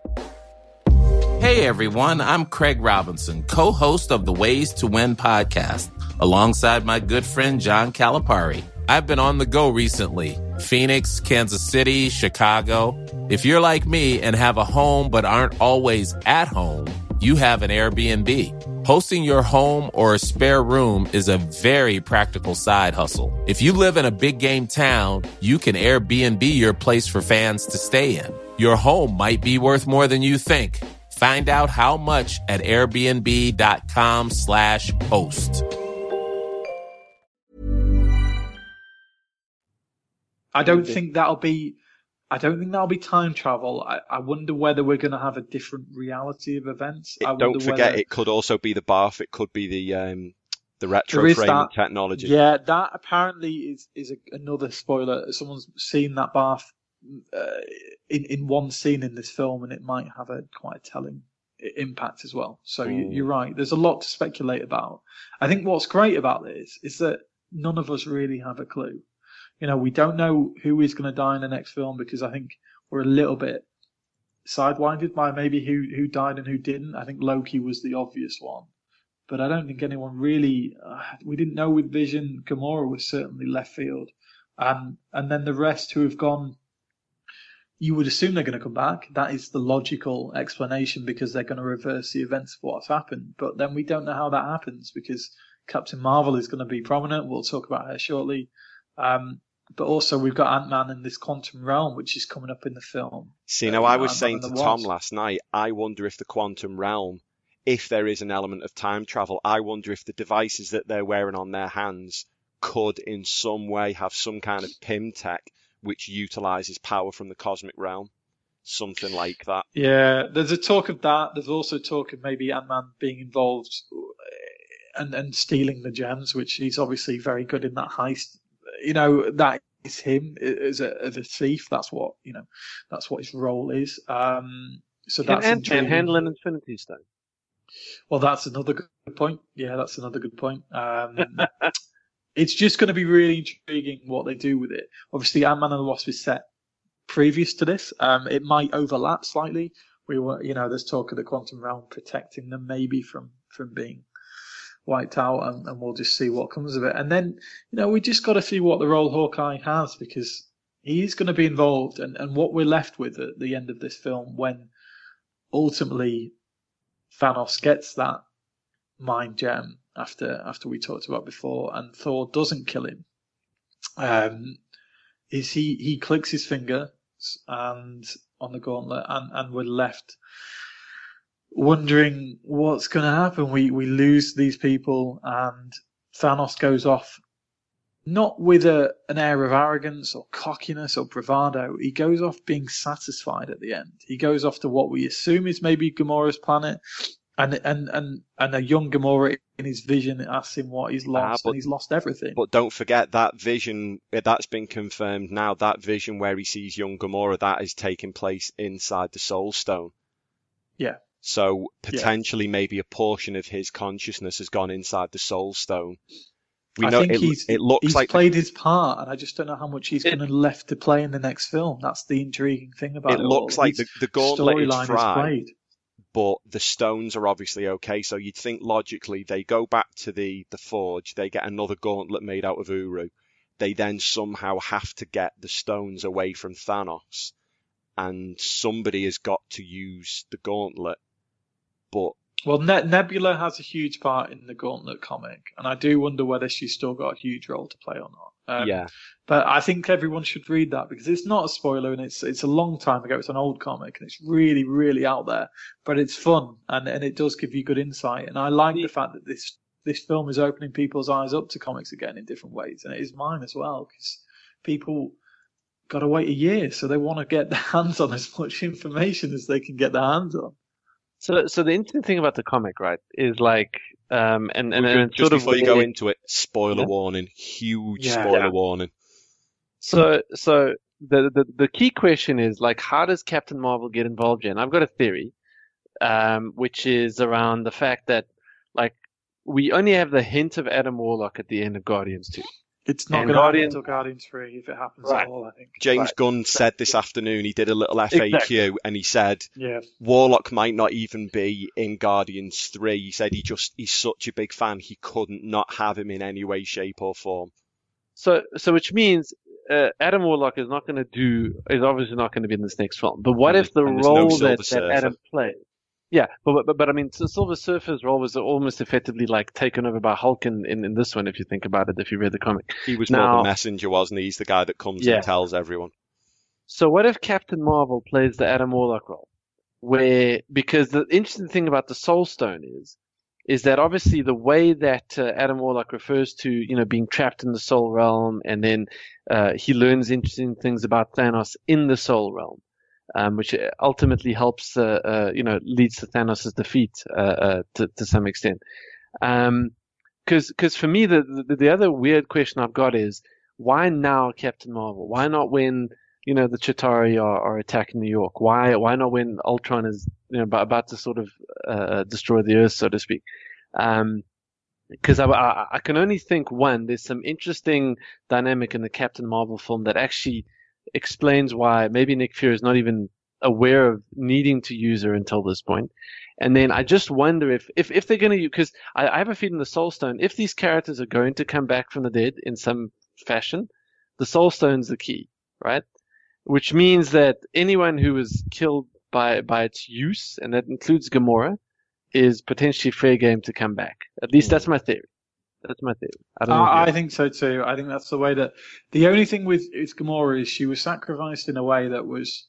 Hey everyone, I'm Craig Robinson, co-host of the Ways to Win podcast, alongside my good friend John Calipari. I've been on the go recently. Phoenix, Kansas City, Chicago. If you're like me and have a home but aren't always at home, you have an Airbnb. Hosting your home or a spare room is a very practical side hustle. If you live in a big game town, you can Airbnb your place for fans to stay in. Your home might be worth more than you think. Find out how much at airbnb.com/host. I don't think that'll be time travel. I wonder whether we're going to have a different reality of events. Don't forget, it could also be the bath. It could be the retro framing technology. Yeah, that apparently is another spoiler. Someone's seen that bath in one scene in this film, and it might have quite a telling impact as well. So you're right. There's a lot to speculate about. I think what's great about this is that none of us really have a clue. You know, we don't know who is going to die in the next film because I think we're a little bit sidewinded by maybe who died and who didn't. I think Loki was the obvious one, but I don't think anyone really. We didn't know with Vision. Gamora was certainly left field, and then the rest who have gone. You would assume they're going to come back. That is the logical explanation because they're going to reverse the events of what's happened. But then we don't know how that happens because Captain Marvel is going to be prominent. We'll talk about her shortly. But also we've got Ant-Man in this quantum realm, which is coming up in the film. See, now I was saying to Tom last night, I wonder if the quantum realm, if there is an element of time travel, I wonder if the devices that they're wearing on their hands could in some way have some kind of PIM tech which utilizes power from the cosmic realm. Something like that. Yeah, there's a talk of that. There's also talk of maybe Ant-Man being involved and stealing the gems, which he's obviously very good in that heist. You know, that is him as a thief. That's what his role is. So that's Ant-Man handle an Infinity Stone. Well, that's another good point. Yeah, that's another good point. It's just going to be really intriguing what they do with it. Obviously, Ant-Man and the Wasp is set previous to this. It might overlap slightly. There's talk of the quantum realm protecting them maybe from being wiped out, and we'll just see what comes of it. And then, we just got to see what the role Hawkeye has because he's going to be involved. And what we're left with at the end of this film when ultimately Thanos gets that mind gem after we talked about before, and Thor doesn't kill him, is he clicks his finger and on the gauntlet, and we're left wondering what's going to happen. We lose these people, and Thanos goes off not with an air of arrogance or cockiness or bravado. He goes off being satisfied at the end. He goes off to what we assume is maybe Gamora's planet. And a young Gamora in his vision asks him what he's lost, and he's lost everything. But don't forget that vision, that's been confirmed now, that vision where he sees young Gamora, that is taking place inside the Soul Stone. Yeah. So potentially maybe a portion of his consciousness has gone inside the Soul Stone We know he's played his part, and I just don't know how much he's going to left to play in the next film. That's the intriguing thing about it. It looks like the gauntlet is fried, played. But the stones are obviously okay. So you'd think logically they go back to the forge, they get another gauntlet made out of Uru. They then somehow have to get the stones away from Thanos, and somebody has got to use the gauntlet. But well, Nebula has a huge part in the Gauntlet comic, and I do wonder whether she's still got a huge role to play or not. Yeah. But I think everyone should read that because it's not a spoiler, and it's a long time ago. It's an old comic, and it's really, really out there. But it's fun, and it does give you good insight. And I like the fact that this film is opening people's eyes up to comics again in different ways, and it is mine as well because people got to wait a year, so they want to get their hands on as much information as they can get their hands on. So the interesting thing about the comic, right, is like, and just sort of before you go into it, spoiler warning, huge spoiler warning. So the key question is like, how does Captain Marvel get involved here? And I've got a theory, which is around the fact that like we only have the hint of Adam Warlock at the end of Guardians 2. It's not going to happen until Guardians 3 if it happens at all, I think. James Gunn said this afternoon, he did a little FAQ, and he said Warlock might not even be in Guardians 3. He said he's such a big fan, he couldn't not have him in any way, shape or form. So which means Adam Warlock is obviously not going to be in this next film. But what if the role that Adam played? Yeah, but I mean, so Silver Surfer's role was almost effectively like taken over by Hulk in this one, if you think about it, if you read the comic. He was more the messenger, wasn't he? He's the guy that comes and tells everyone. So what if Captain Marvel plays the Adam Warlock role? Because the interesting thing about the Soul Stone is that obviously the way that Adam Warlock refers to, being trapped in the Soul Realm, and then he learns interesting things about Thanos in the Soul Realm. Which ultimately helps, leads to Thanos' defeat to some extent. Because for me, the other weird question I've got is, why now Captain Marvel? Why not when, the Chitauri are attacking New York? Why not when Ultron is, about to sort of destroy the Earth, so to speak? Because I can only think, one, there's some interesting dynamic in the Captain Marvel film that actually explains why maybe Nick Fury is not even aware of needing to use her until this point. And then I just wonder if they're going to, because I have a feeling the Soul Stone, if these characters are going to come back from the dead in some fashion, the Soul Stone's the key, right? Which means that anyone who was killed by its use, and that includes Gamora, is potentially fair game to come back. At least that's my theory. That's my theory. I think so too. I think that's the way that. The only thing with Gamora is she was sacrificed in a way that was.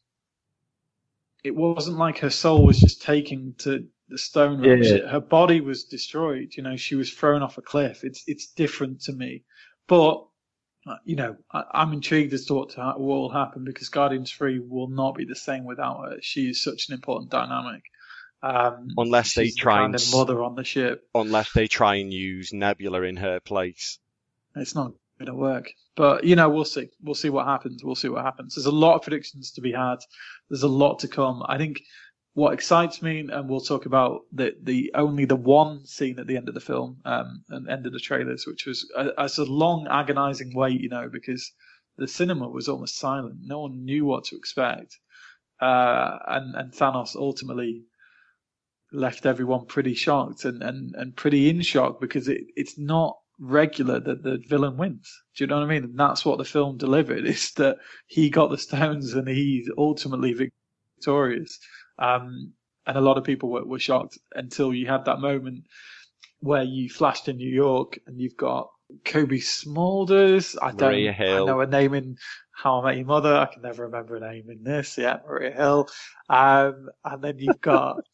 It wasn't like her soul was just taken to the stone realm. Yeah. Her body was destroyed. She was thrown off a cliff. It's different to me, but I'm intrigued as to what will happen because Guardians 3 will not be the same without her. She is such an important dynamic. Unless they try and mother on the ship. Unless they try and use Nebula in her place, it's not going to work. But we'll see. We'll see what happens. There's a lot of predictions to be had. There's a lot to come. I think what excites me, and we'll talk about the one scene at the end of the film and end of the trailers, which was a long, agonizing wait. Because the cinema was almost silent. No one knew what to expect, and Thanos ultimately left everyone pretty shocked and pretty in shock because it's not regular that the villain wins. Do you know what I mean? And that's what the film delivered, is that he got the stones and he's ultimately victorious. And a lot of people were shocked until you had that moment where you flashed in New York and you've got Kobe Smulders. I know a name in How I Met Your Mother. I can never remember a name in this. Yeah, Maria Hill. And then you've got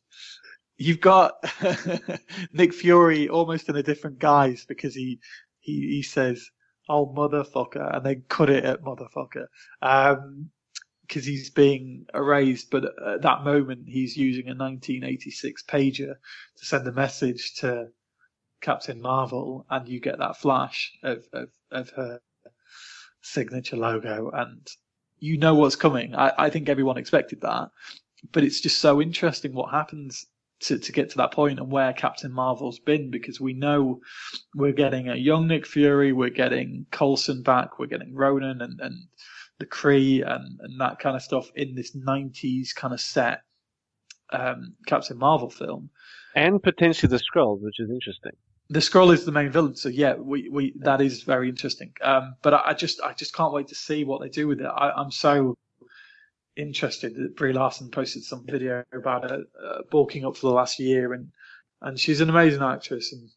Nick Fury almost in a different guise because he says, "Oh, motherfucker," and then cut it at motherfucker. Because he's being erased, but at that moment he's using a 1986 pager to send a message to Captain Marvel, and you get that flash of her signature logo, and you know what's coming. I think everyone expected that, but it's just so interesting what happens to get to that point and where Captain Marvel's been, because we know we're getting a young Nick Fury, we're getting Coulson back, we're getting Ronan and the Kree and that kind of stuff in this 90s kind of set Captain Marvel film. And potentially the Skrulls, which is interesting. The Skrull is the main villain, so yeah, we that is very interesting. But I just can't wait to see what they do with it. I'm so interested that Brie Larson posted some video about her bulking up for the last year, and she's an amazing actress, and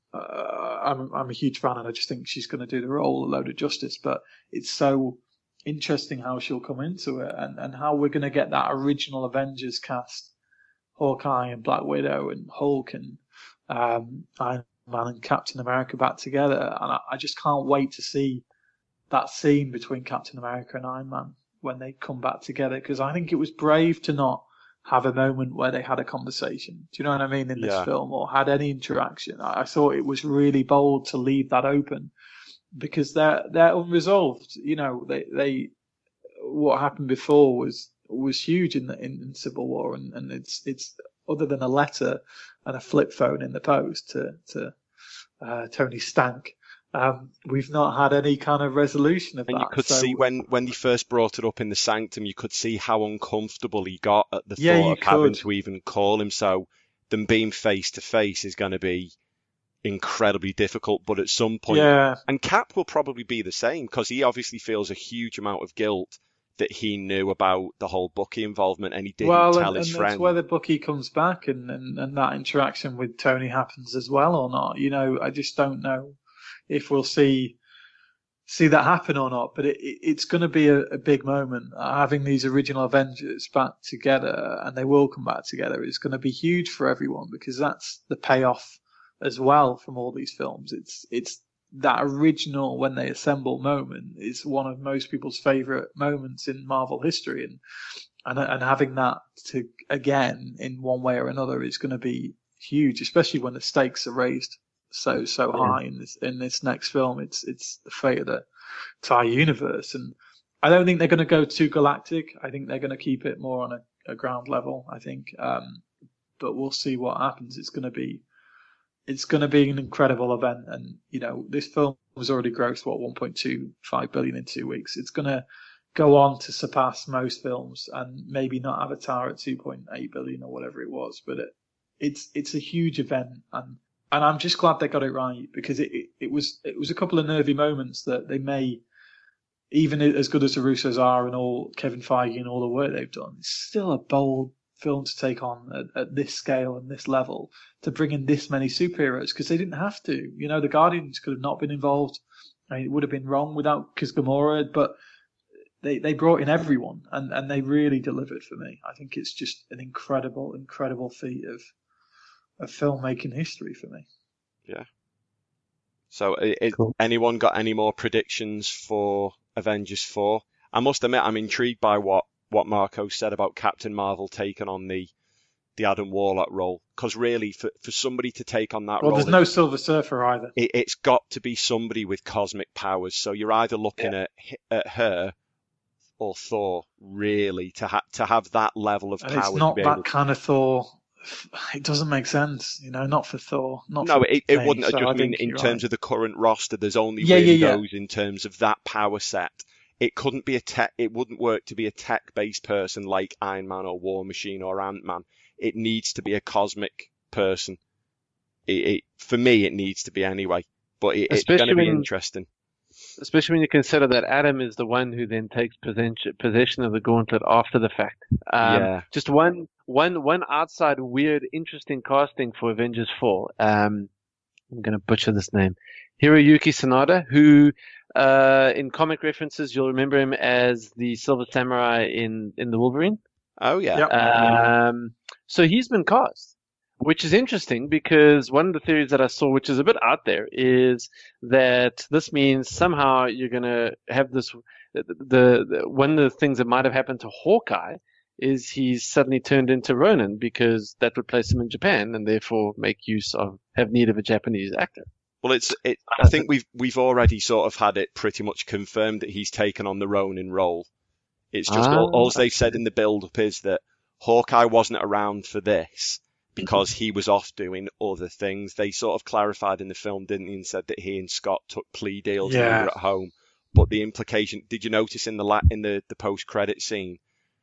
I'm a huge fan, and I just think she's going to do the role a load of justice. But it's so interesting how she'll come into it, and how we're going to get that original Avengers cast, Hawkeye and Black Widow and Hulk and Iron Man and Captain America back together, and I just can't wait to see that scene between Captain America and Iron Man when they come back together, because I think it was brave to not have a moment where they had a conversation. Do you know what I mean, in this film, or had any interaction? I thought it was really bold to leave that open, because they're unresolved. You know, they what happened before was huge in Civil War, and it's other than a letter and a flip phone in the post to Tony Stank. We've not had any kind of resolution of that. And you could see when they first brought it up in the Sanctum, you could see how uncomfortable he got at the thought of having to even call him. So them being face to face is going to be incredibly difficult. But at some point, and Cap will probably be the same, because he obviously feels a huge amount of guilt that he knew about the whole Bucky involvement, and he didn't tell his friend. That's whether Bucky comes back and that interaction with Tony happens as well or not. You know, I just don't know if we'll see that happen or not. But it's going to be a big moment. Having these original Avengers back together, and they will come back together, is going to be huge for everyone, because that's the payoff as well from all these films. It's that original when they assemble moment is one of most people's favorite moments in Marvel history, and having that to again in one way or another is going to be huge, especially when the stakes are raised so high in this next film. It's the fate of the entire universe, and I don't think they're going to go too galactic. I think they're going to keep it more on a ground level, I think. But we'll see what happens. It's going to be an incredible event, and you know, this film has already grossed 1.25 billion in 2 weeks. It's going to go on to surpass most films, and maybe not Avatar at 2.8 billion or whatever it was, but it's a huge event, and I'm just glad they got it right, because it was a couple of nervy moments that they may, even as good as the Russos are and all Kevin Feige and all the work they've done, it's still a bold film to take on at this scale and this level, to bring in this many superheroes, because they didn't have to. You know, the Guardians could have not been involved. I mean, it would have been wrong without Kaz Gamora, but they brought in everyone, and they really delivered for me. I think it's just an incredible feat of filmmaking history for me. Yeah. So, cool. Anyone got any more predictions for Avengers 4? I must admit, I'm intrigued by what Marco said about Captain Marvel taking on the Adam Warlock role, because really for somebody to take on that role, there's no Silver Surfer either. It's got to be somebody with cosmic powers. So you're either looking at her or Thor, really, to have that level of power. It's not that kind of Thor. It doesn't make sense, you know, not for Thor. It wouldn't. So I just mean in terms of the current roster, there's only those in terms of that power set. It couldn't be it wouldn't work to be a tech-based person like Iron Man or War Machine or Ant-Man. It needs to be a cosmic person. For me, it needs to be anyway. But it's going to be interesting. Especially when you consider that Adam is the one who then takes possession of the gauntlet after the fact. Just one outside weird, interesting casting for Avengers 4. I'm going to butcher this name. Hiroyuki Sanada, who in comic references you'll remember him as the Silver Samurai in the Wolverine. Oh yeah. Yep. So he's been cast, which is interesting, because one of the theories that I saw, which is a bit out there, is that this means somehow you're going to have this. One of the things that might have happened to Hawkeye is he's suddenly turned into Ronin, because that would place him in Japan and therefore have need of a Japanese actor. Well, I think we've already sort of had it pretty much confirmed that he's taken on the Ronin role. It's just all they've said in the build-up is that Hawkeye wasn't around for this, because he was off doing other things. They sort of clarified in the film, didn't they, and said that he and Scott took plea deals when they were at home. But the implication, did you notice in the post-credit scene,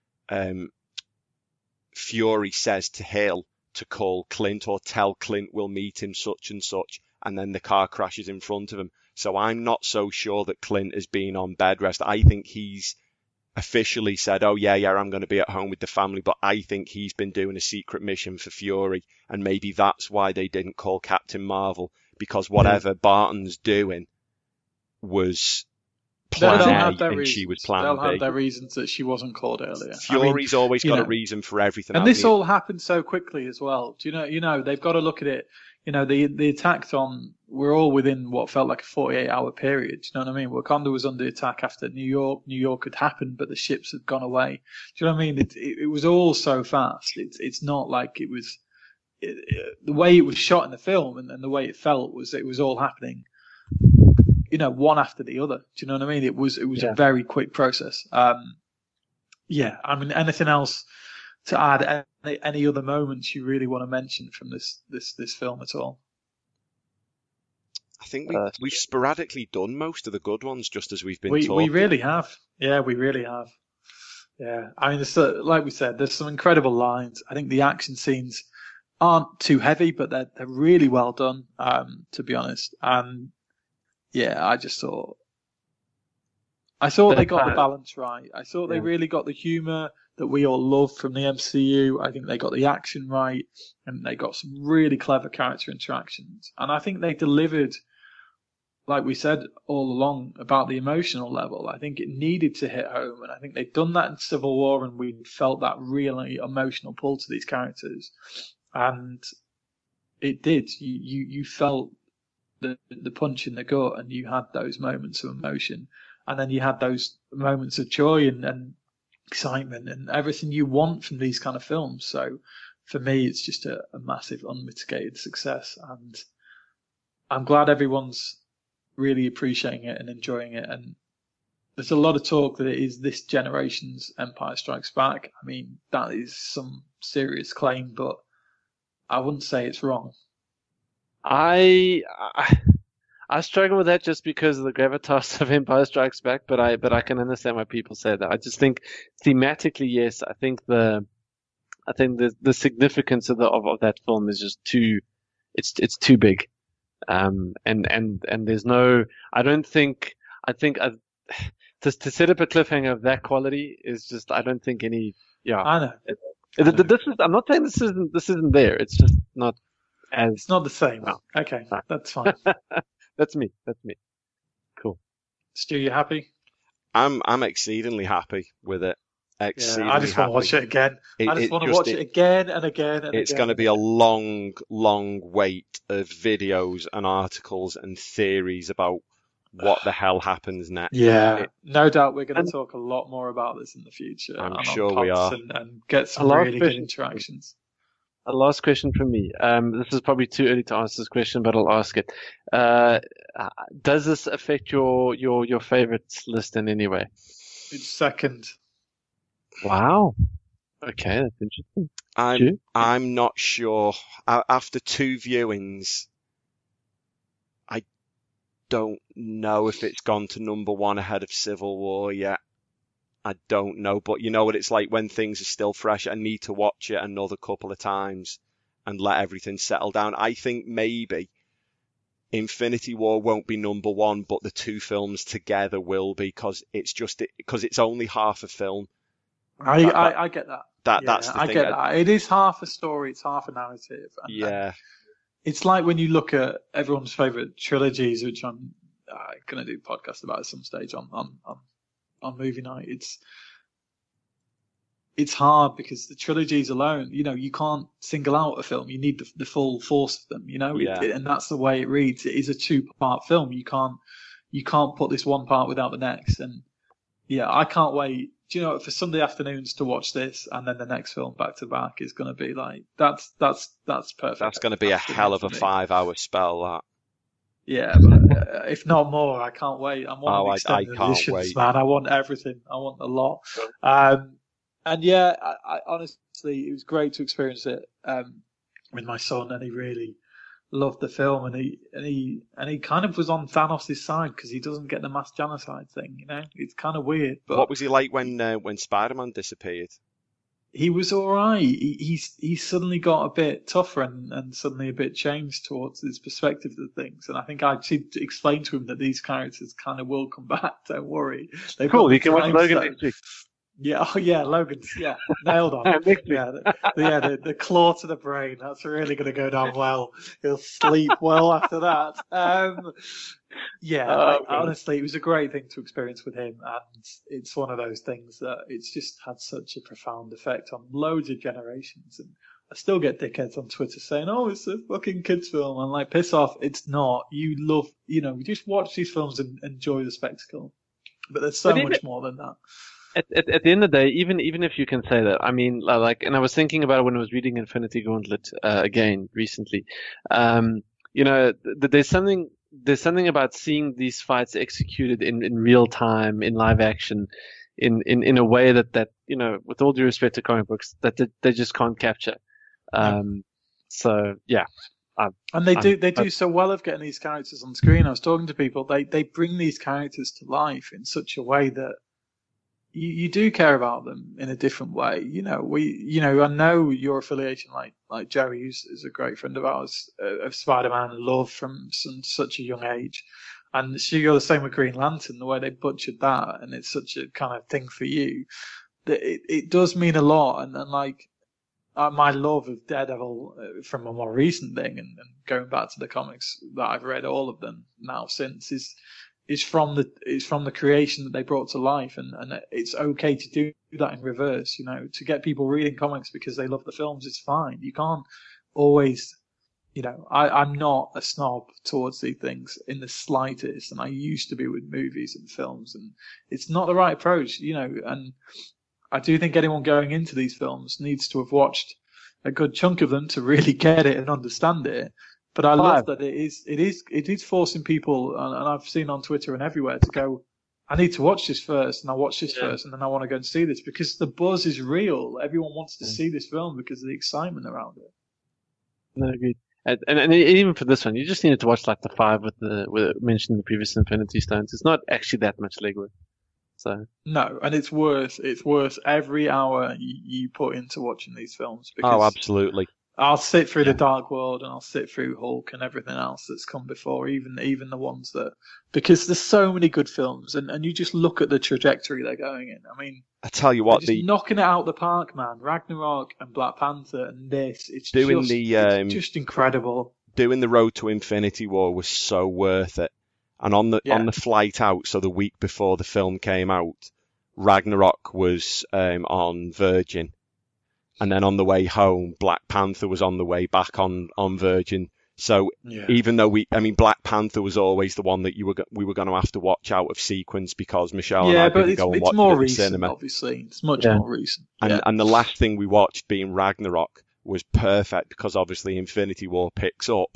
Fury says to Hill to call Clint or tell Clint we'll meet him such and such, and then the car crashes in front of him. So I'm not so sure that Clint has been on bed rest. I think he's officially said, oh yeah, I'm going to be at home with the family, but I think he's been doing a secret mission for Fury, and maybe that's why they didn't call Captain Marvel, because whatever Barton's doing was plan A and she was plan B. They'll have their reasons that she wasn't called earlier. Fury's always got a reason for everything. And this all happened so quickly as well. Do you know, they've got to look at it. You know, the attacks we're all within what felt like a 48-hour period. Do you know what I mean? Wakanda was under attack after New York. New York had happened, but the ships had gone away. Do you know what I mean? It was all so fast. It's not like it was the way it was shot in the film and the way it felt was it was all happening, you know, one after the other. Do you know what I mean? It was a very quick process. I mean, anything else to add? Any other moments you really want to mention from this film at all? I think we've sporadically done most of the good ones, just as we've been talking. We really have. Yeah, we really have. Yeah, I mean, like we said, there's some incredible lines. I think the action scenes aren't too heavy, but they're really well done, to be honest. And yeah, I thought they got the balance right. I thought they really got the humour that we all love from the MCU. I think they got the action right, and they got some really clever character interactions. And I think they delivered, like we said all along, about the emotional level. I think it needed to hit home, and I think they've done that in Civil War, and we felt that really emotional pull to these characters. And it did. You felt the punch in the gut, and you had those moments of emotion, and then you had those moments of joy and excitement and everything you want from these kind of films. So for me, it's just a massive unmitigated success, and I'm glad everyone's really appreciating it and enjoying it. And there's a lot of talk that it is this generation's Empire Strikes Back. I mean, that is some serious claim, but I wouldn't say it's wrong. I struggle with that just because of the gravitas of Empire Strikes Back, but I can understand why people say that. I just think thematically, yes, I think the significance of that film is just it's too big. And there's no, to set up a cliffhanger of that quality is just, I don't think any, I know. I'm not saying this isn't there. It's just not as. It's not the same. No. Okay. No. That's fine. That's me. Cool. Stu, you happy? I'm exceedingly happy with it. I just want to watch it again. I just want to watch it again and again and it's going to be a long, long wait of videos and articles and theories about what the hell happens next. Yeah, no doubt we're going to talk a lot more about this in the future. I'm sure we are. And get some really good interactions. A last question from me. This is probably too early to answer this question, but I'll ask it. Does this affect your favorites list in any way? It's second. Wow. Okay, that's interesting. I'm not sure. After two viewings, I don't know if it's gone to number one ahead of Civil War yet. I don't know, but you know what it's like when things are still fresh. I need to watch it another couple of times and let everything settle down. I think maybe Infinity War won't be number one, but the two films together will be, because it's only half a film. I get that. That's the thing. I get that. It is half a story. It's half a narrative. And it's like when you look at everyone's favorite trilogies, which I'm going to do a podcast about at some stage on movie night. It's hard because the trilogies alone, you can't single out a film. You need the full force of them, and that's the way it reads. It is a 2-part film. You can't put this one part without the next. And I can't wait. For Sunday afternoons to watch this and then the next film back to back is going to be like, that's perfect. That's going to be a hell of a 5-hour spell, that. Yeah, but if not more, I can't wait. I'm wanting extended editions, man. I want everything. I want a lot. And I honestly, it was great to experience it with my son, and he really loved the film, and he kind of was on Thanos' side because he doesn't get the mass genocide thing. You know, it's kind of weird. But what was he like when Spider-Man disappeared? He was all right. He suddenly got a bit tougher and suddenly a bit changed towards his perspective of things. And I think I did explain to him that these characters kind of will come back. Don't worry. Cool. You can watch Logan next week. Yeah, oh yeah, Logan's, yeah, nailed on. The claw to the brain, that's really going to go down well. He'll sleep well after that. Honestly, it was a great thing to experience with him, and it's one of those things that it's just had such a profound effect on loads of generations. And I still get dickheads on Twitter saying, "Oh, it's a fucking kids film," and like, piss off. It's not. You love, just watch these films and enjoy the spectacle. But there's so much more than that. At the end of the day, even if you can say that, I mean, like, and I was thinking about it when I was reading Infinity Gauntlet again recently. There's something about seeing these fights executed in real time, in live action, in a way that with all due respect to comic books, that they just can't capture. So yeah. And they do so well of getting these characters on screen. I was talking to people; they bring these characters to life in such a way that you do care about them in a different way. I know your affiliation, like Joey, who's a great friend of ours, of Spider-Man, love from such a young age. And you're the same with Green Lantern, the way they butchered that, and it's such a kind of thing for you. That it does mean a lot, and like, my love of Daredevil from a more recent thing, and going back to the comics that I've read all of them now since, is from the creation that they brought to life, and it's okay to do that in reverse. To get people reading comics because they love the films, it's fine. You can't always, I'm not a snob towards these things in the slightest, and I used to be with movies and films, and it's not the right approach, and I do think anyone going into these films needs to have watched a good chunk of them to really get it and understand it. But I love that it is forcing people, and I've seen on Twitter and everywhere, to go, I need to watch this first, and I'll watch this first, and then I want to go and see this, because the buzz is real. Everyone wants to see this film because of the excitement around it. No, agreed. And even for this one, you just needed to watch like the 5 with mentioned the previous Infinity Stones. It's not actually that much legwork. So no, and it's worth every hour you put into watching these films. Because absolutely. I'll sit through the Dark World, and I'll sit through Hulk and everything else that's come before, even the ones that, because there's so many good films, and you just look at the trajectory they're going in. I mean, I tell you what, just knocking it out the park, man. Ragnarok and Black Panther and this, it's just incredible. Doing the Road to Infinity War was so worth it. And on the flight out, so the week before the film came out, Ragnarok was on Virgin. And then on the way home, Black Panther was on the way back on Virgin. So even though Black Panther was always the one that we were going to have to watch out of sequence, because Michelle and I didn't go and watch it at the cinema. Obviously, it's much more recent. And the last thing we watched, being Ragnarok, was perfect, because obviously Infinity War picks up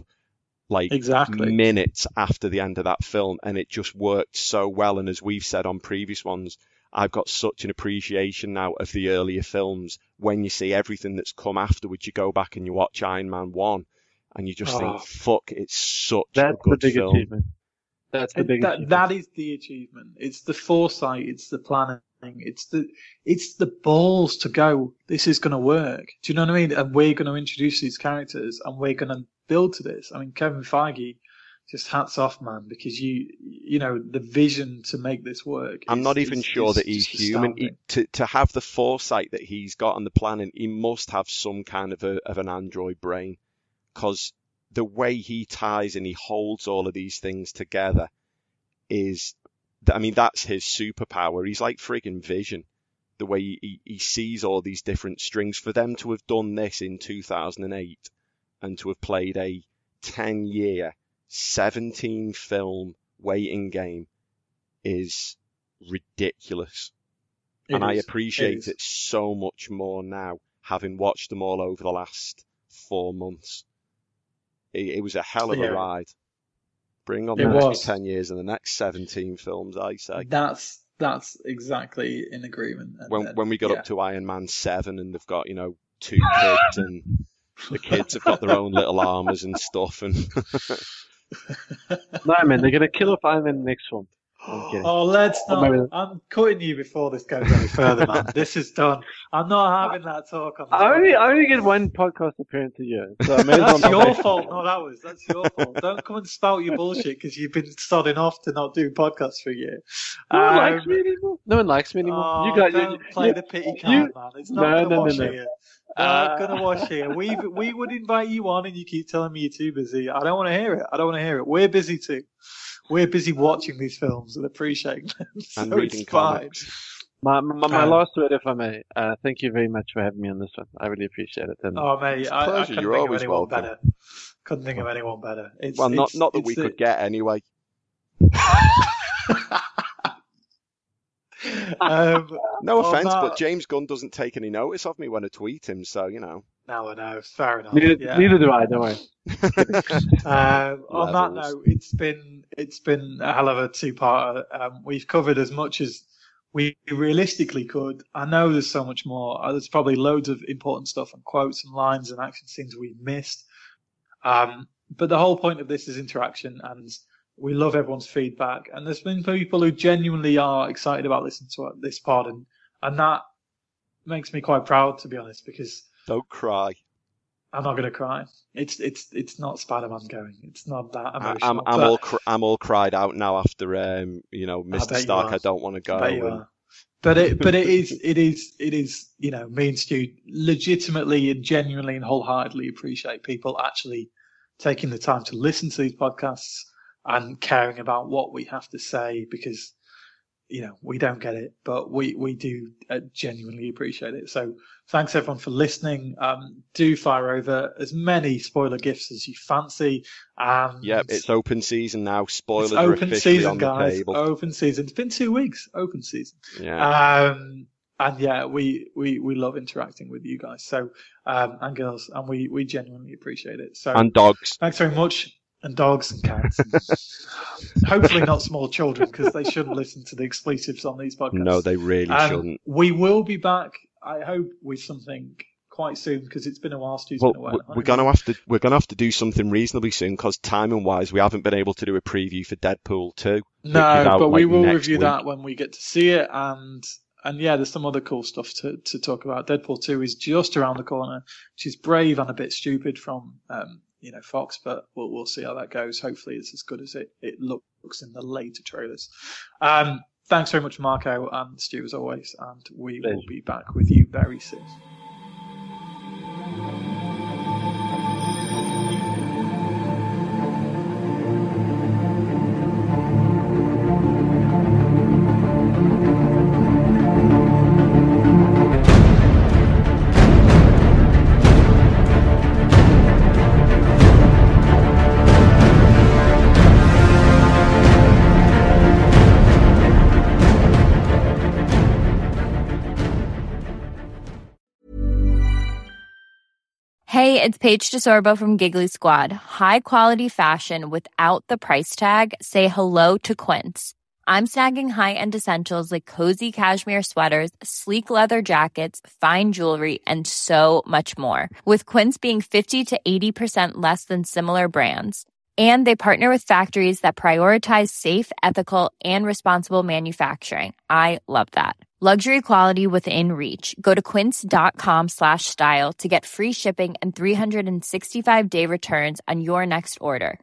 minutes after the end of that film, and it just worked so well. And as we've said on previous ones, I've got such an appreciation now of the earlier films. When you see everything that's come afterwards, you go back and you watch Iron Man 1, and you just think, fuck, it's such a good film. Achievement. That's the big achievement. That is the achievement. It's the foresight, it's the planning, it's the balls to go, this is going to work. Do you know what I mean? And we're going to introduce these characters, and we're going to build to this. I mean, Kevin Feige, just hats off, man, because the vision to make this work. I'm not even sure that he's human. To have the foresight that he's got on the planning, he must have some kind of an android brain, because the way he ties and he holds all of these things together that's his superpower. He's like friggin' Vision. The way he sees all these different strings. For them to have done this in 2008 and to have played a 10-year 17-film waiting game is ridiculous. I appreciate it so much more now, having watched them all over the last 4 months. It was a hell of a ride. Bring on the next 10 years and the next 17 films, I say. That's exactly in agreement. When we got up to Iron Man 7, and they've got, 2 kids, and The kids have got their own little armors and stuff, and no, man, they're gonna kill off Iron Man in the next one. Oh, let's not. I'm cutting you before this goes any further, man. This is done. I'm not having that talk on. I only get one podcast appearance a year. So that's your fault, not ours. That's your fault. Don't come and spout your bullshit because you've been sodding off to not do podcasts for a year. No one likes me anymore. No one likes me anymore. Oh, you guys don't play the pity card, man. It's not gonna wash here. Not gonna wash here. We would invite you on, and you keep telling me you're too busy. I don't want to hear it. We're busy too. We're busy watching these films and appreciating them, so and reading comics. My last word, if I may. Thank you very much for having me on this one. I really appreciate it. And mate, I couldn't think of anyone better. Couldn't think of anyone better. Not that we could get anyway. No offense, but James Gunn doesn't take any notice of me when I tweet him, so you know. No, I know. Fair enough. Neither do I. Don't worry. On that note, it's been a hell of a two-parter. We've covered as much as we realistically could. I know there's so much more. There's probably loads of important stuff and quotes and lines and action scenes we've missed. But the whole point of this is interaction, and we love everyone's feedback. And there's been people who genuinely are excited about listening to this pod, and that makes me quite proud, to be honest, because. Don't cry. I'm not going to cry. It's not Spider-Man going. It's not that emotional. I'm all cried out now after Mr. Stark. I don't want to go. But it is me and Stu legitimately and genuinely and wholeheartedly appreciate people actually taking the time to listen to these podcasts and caring about what we have to say, because we don't get it, but we do genuinely appreciate it. So thanks everyone for listening. Do fire over as many spoiler gifts as you fancy. It's open season now. Spoilers are officially on the table. Open season. It's been 2 weeks. Open season. Yeah. We love interacting with you guys. So and girls, and we genuinely appreciate it. So and dogs. Thanks very much. And dogs and cats. And hopefully not small children, because they shouldn't listen to the expletives on these podcasts. No, they really shouldn't. We will be back, I hope, with something quite soon, because it's been a while. Stu's been away. We're gonna have to do something reasonably soon, because timing wise, we haven't been able to do a preview for Deadpool 2. No, but we will review that when we get to see it, and there's some other cool stuff to talk about. Deadpool 2 is just around the corner. She's brave and a bit stupid from Fox, but we'll see how that goes. Hopefully it's as good as it looks in the later trailers. Thanks very much, Marco and Stu, as always, and we will be back with you very soon. Hey, it's Paige DeSorbo from Giggly Squad. High quality fashion without the price tag. Say hello to Quince. I'm snagging high-end essentials like cozy cashmere sweaters, sleek leather jackets, fine jewelry, and so much more. With Quince being 50 to 80% less than similar brands. And they partner with factories that prioritize safe, ethical, and responsible manufacturing. I love that. Luxury quality within reach. Go to quince.com/style to get free shipping and 365-day returns on your next order.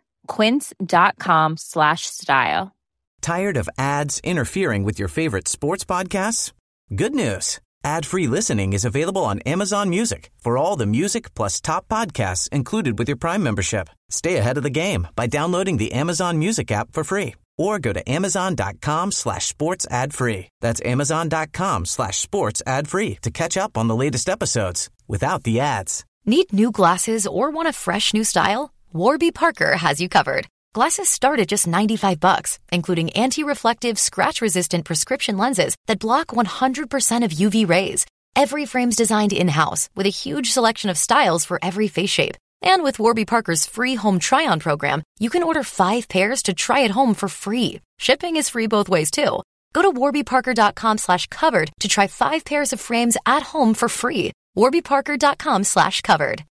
Quince.com/style. Tired of ads interfering with your favorite sports podcasts? Good news. Ad-free listening is available on Amazon Music for all the music plus top podcasts included with your Prime membership. Stay ahead of the game by downloading the Amazon Music app for free, or go to amazon.com/sports ad free. That's amazon.com/sports ad free to catch up on the latest episodes without the ads. Need new glasses or want a fresh new style? Warby Parker has you covered. Glasses start at just $95, including anti-reflective, scratch-resistant prescription lenses that block 100% of UV rays. Every frame's designed in-house with a huge selection of styles for every face shape. And with Warby Parker's free home try-on program, you can order 5 pairs to try at home for free. Shipping is free both ways, too. Go to warbyparker.com/covered to try 5 pairs of frames at home for free. warbyparker.com/covered.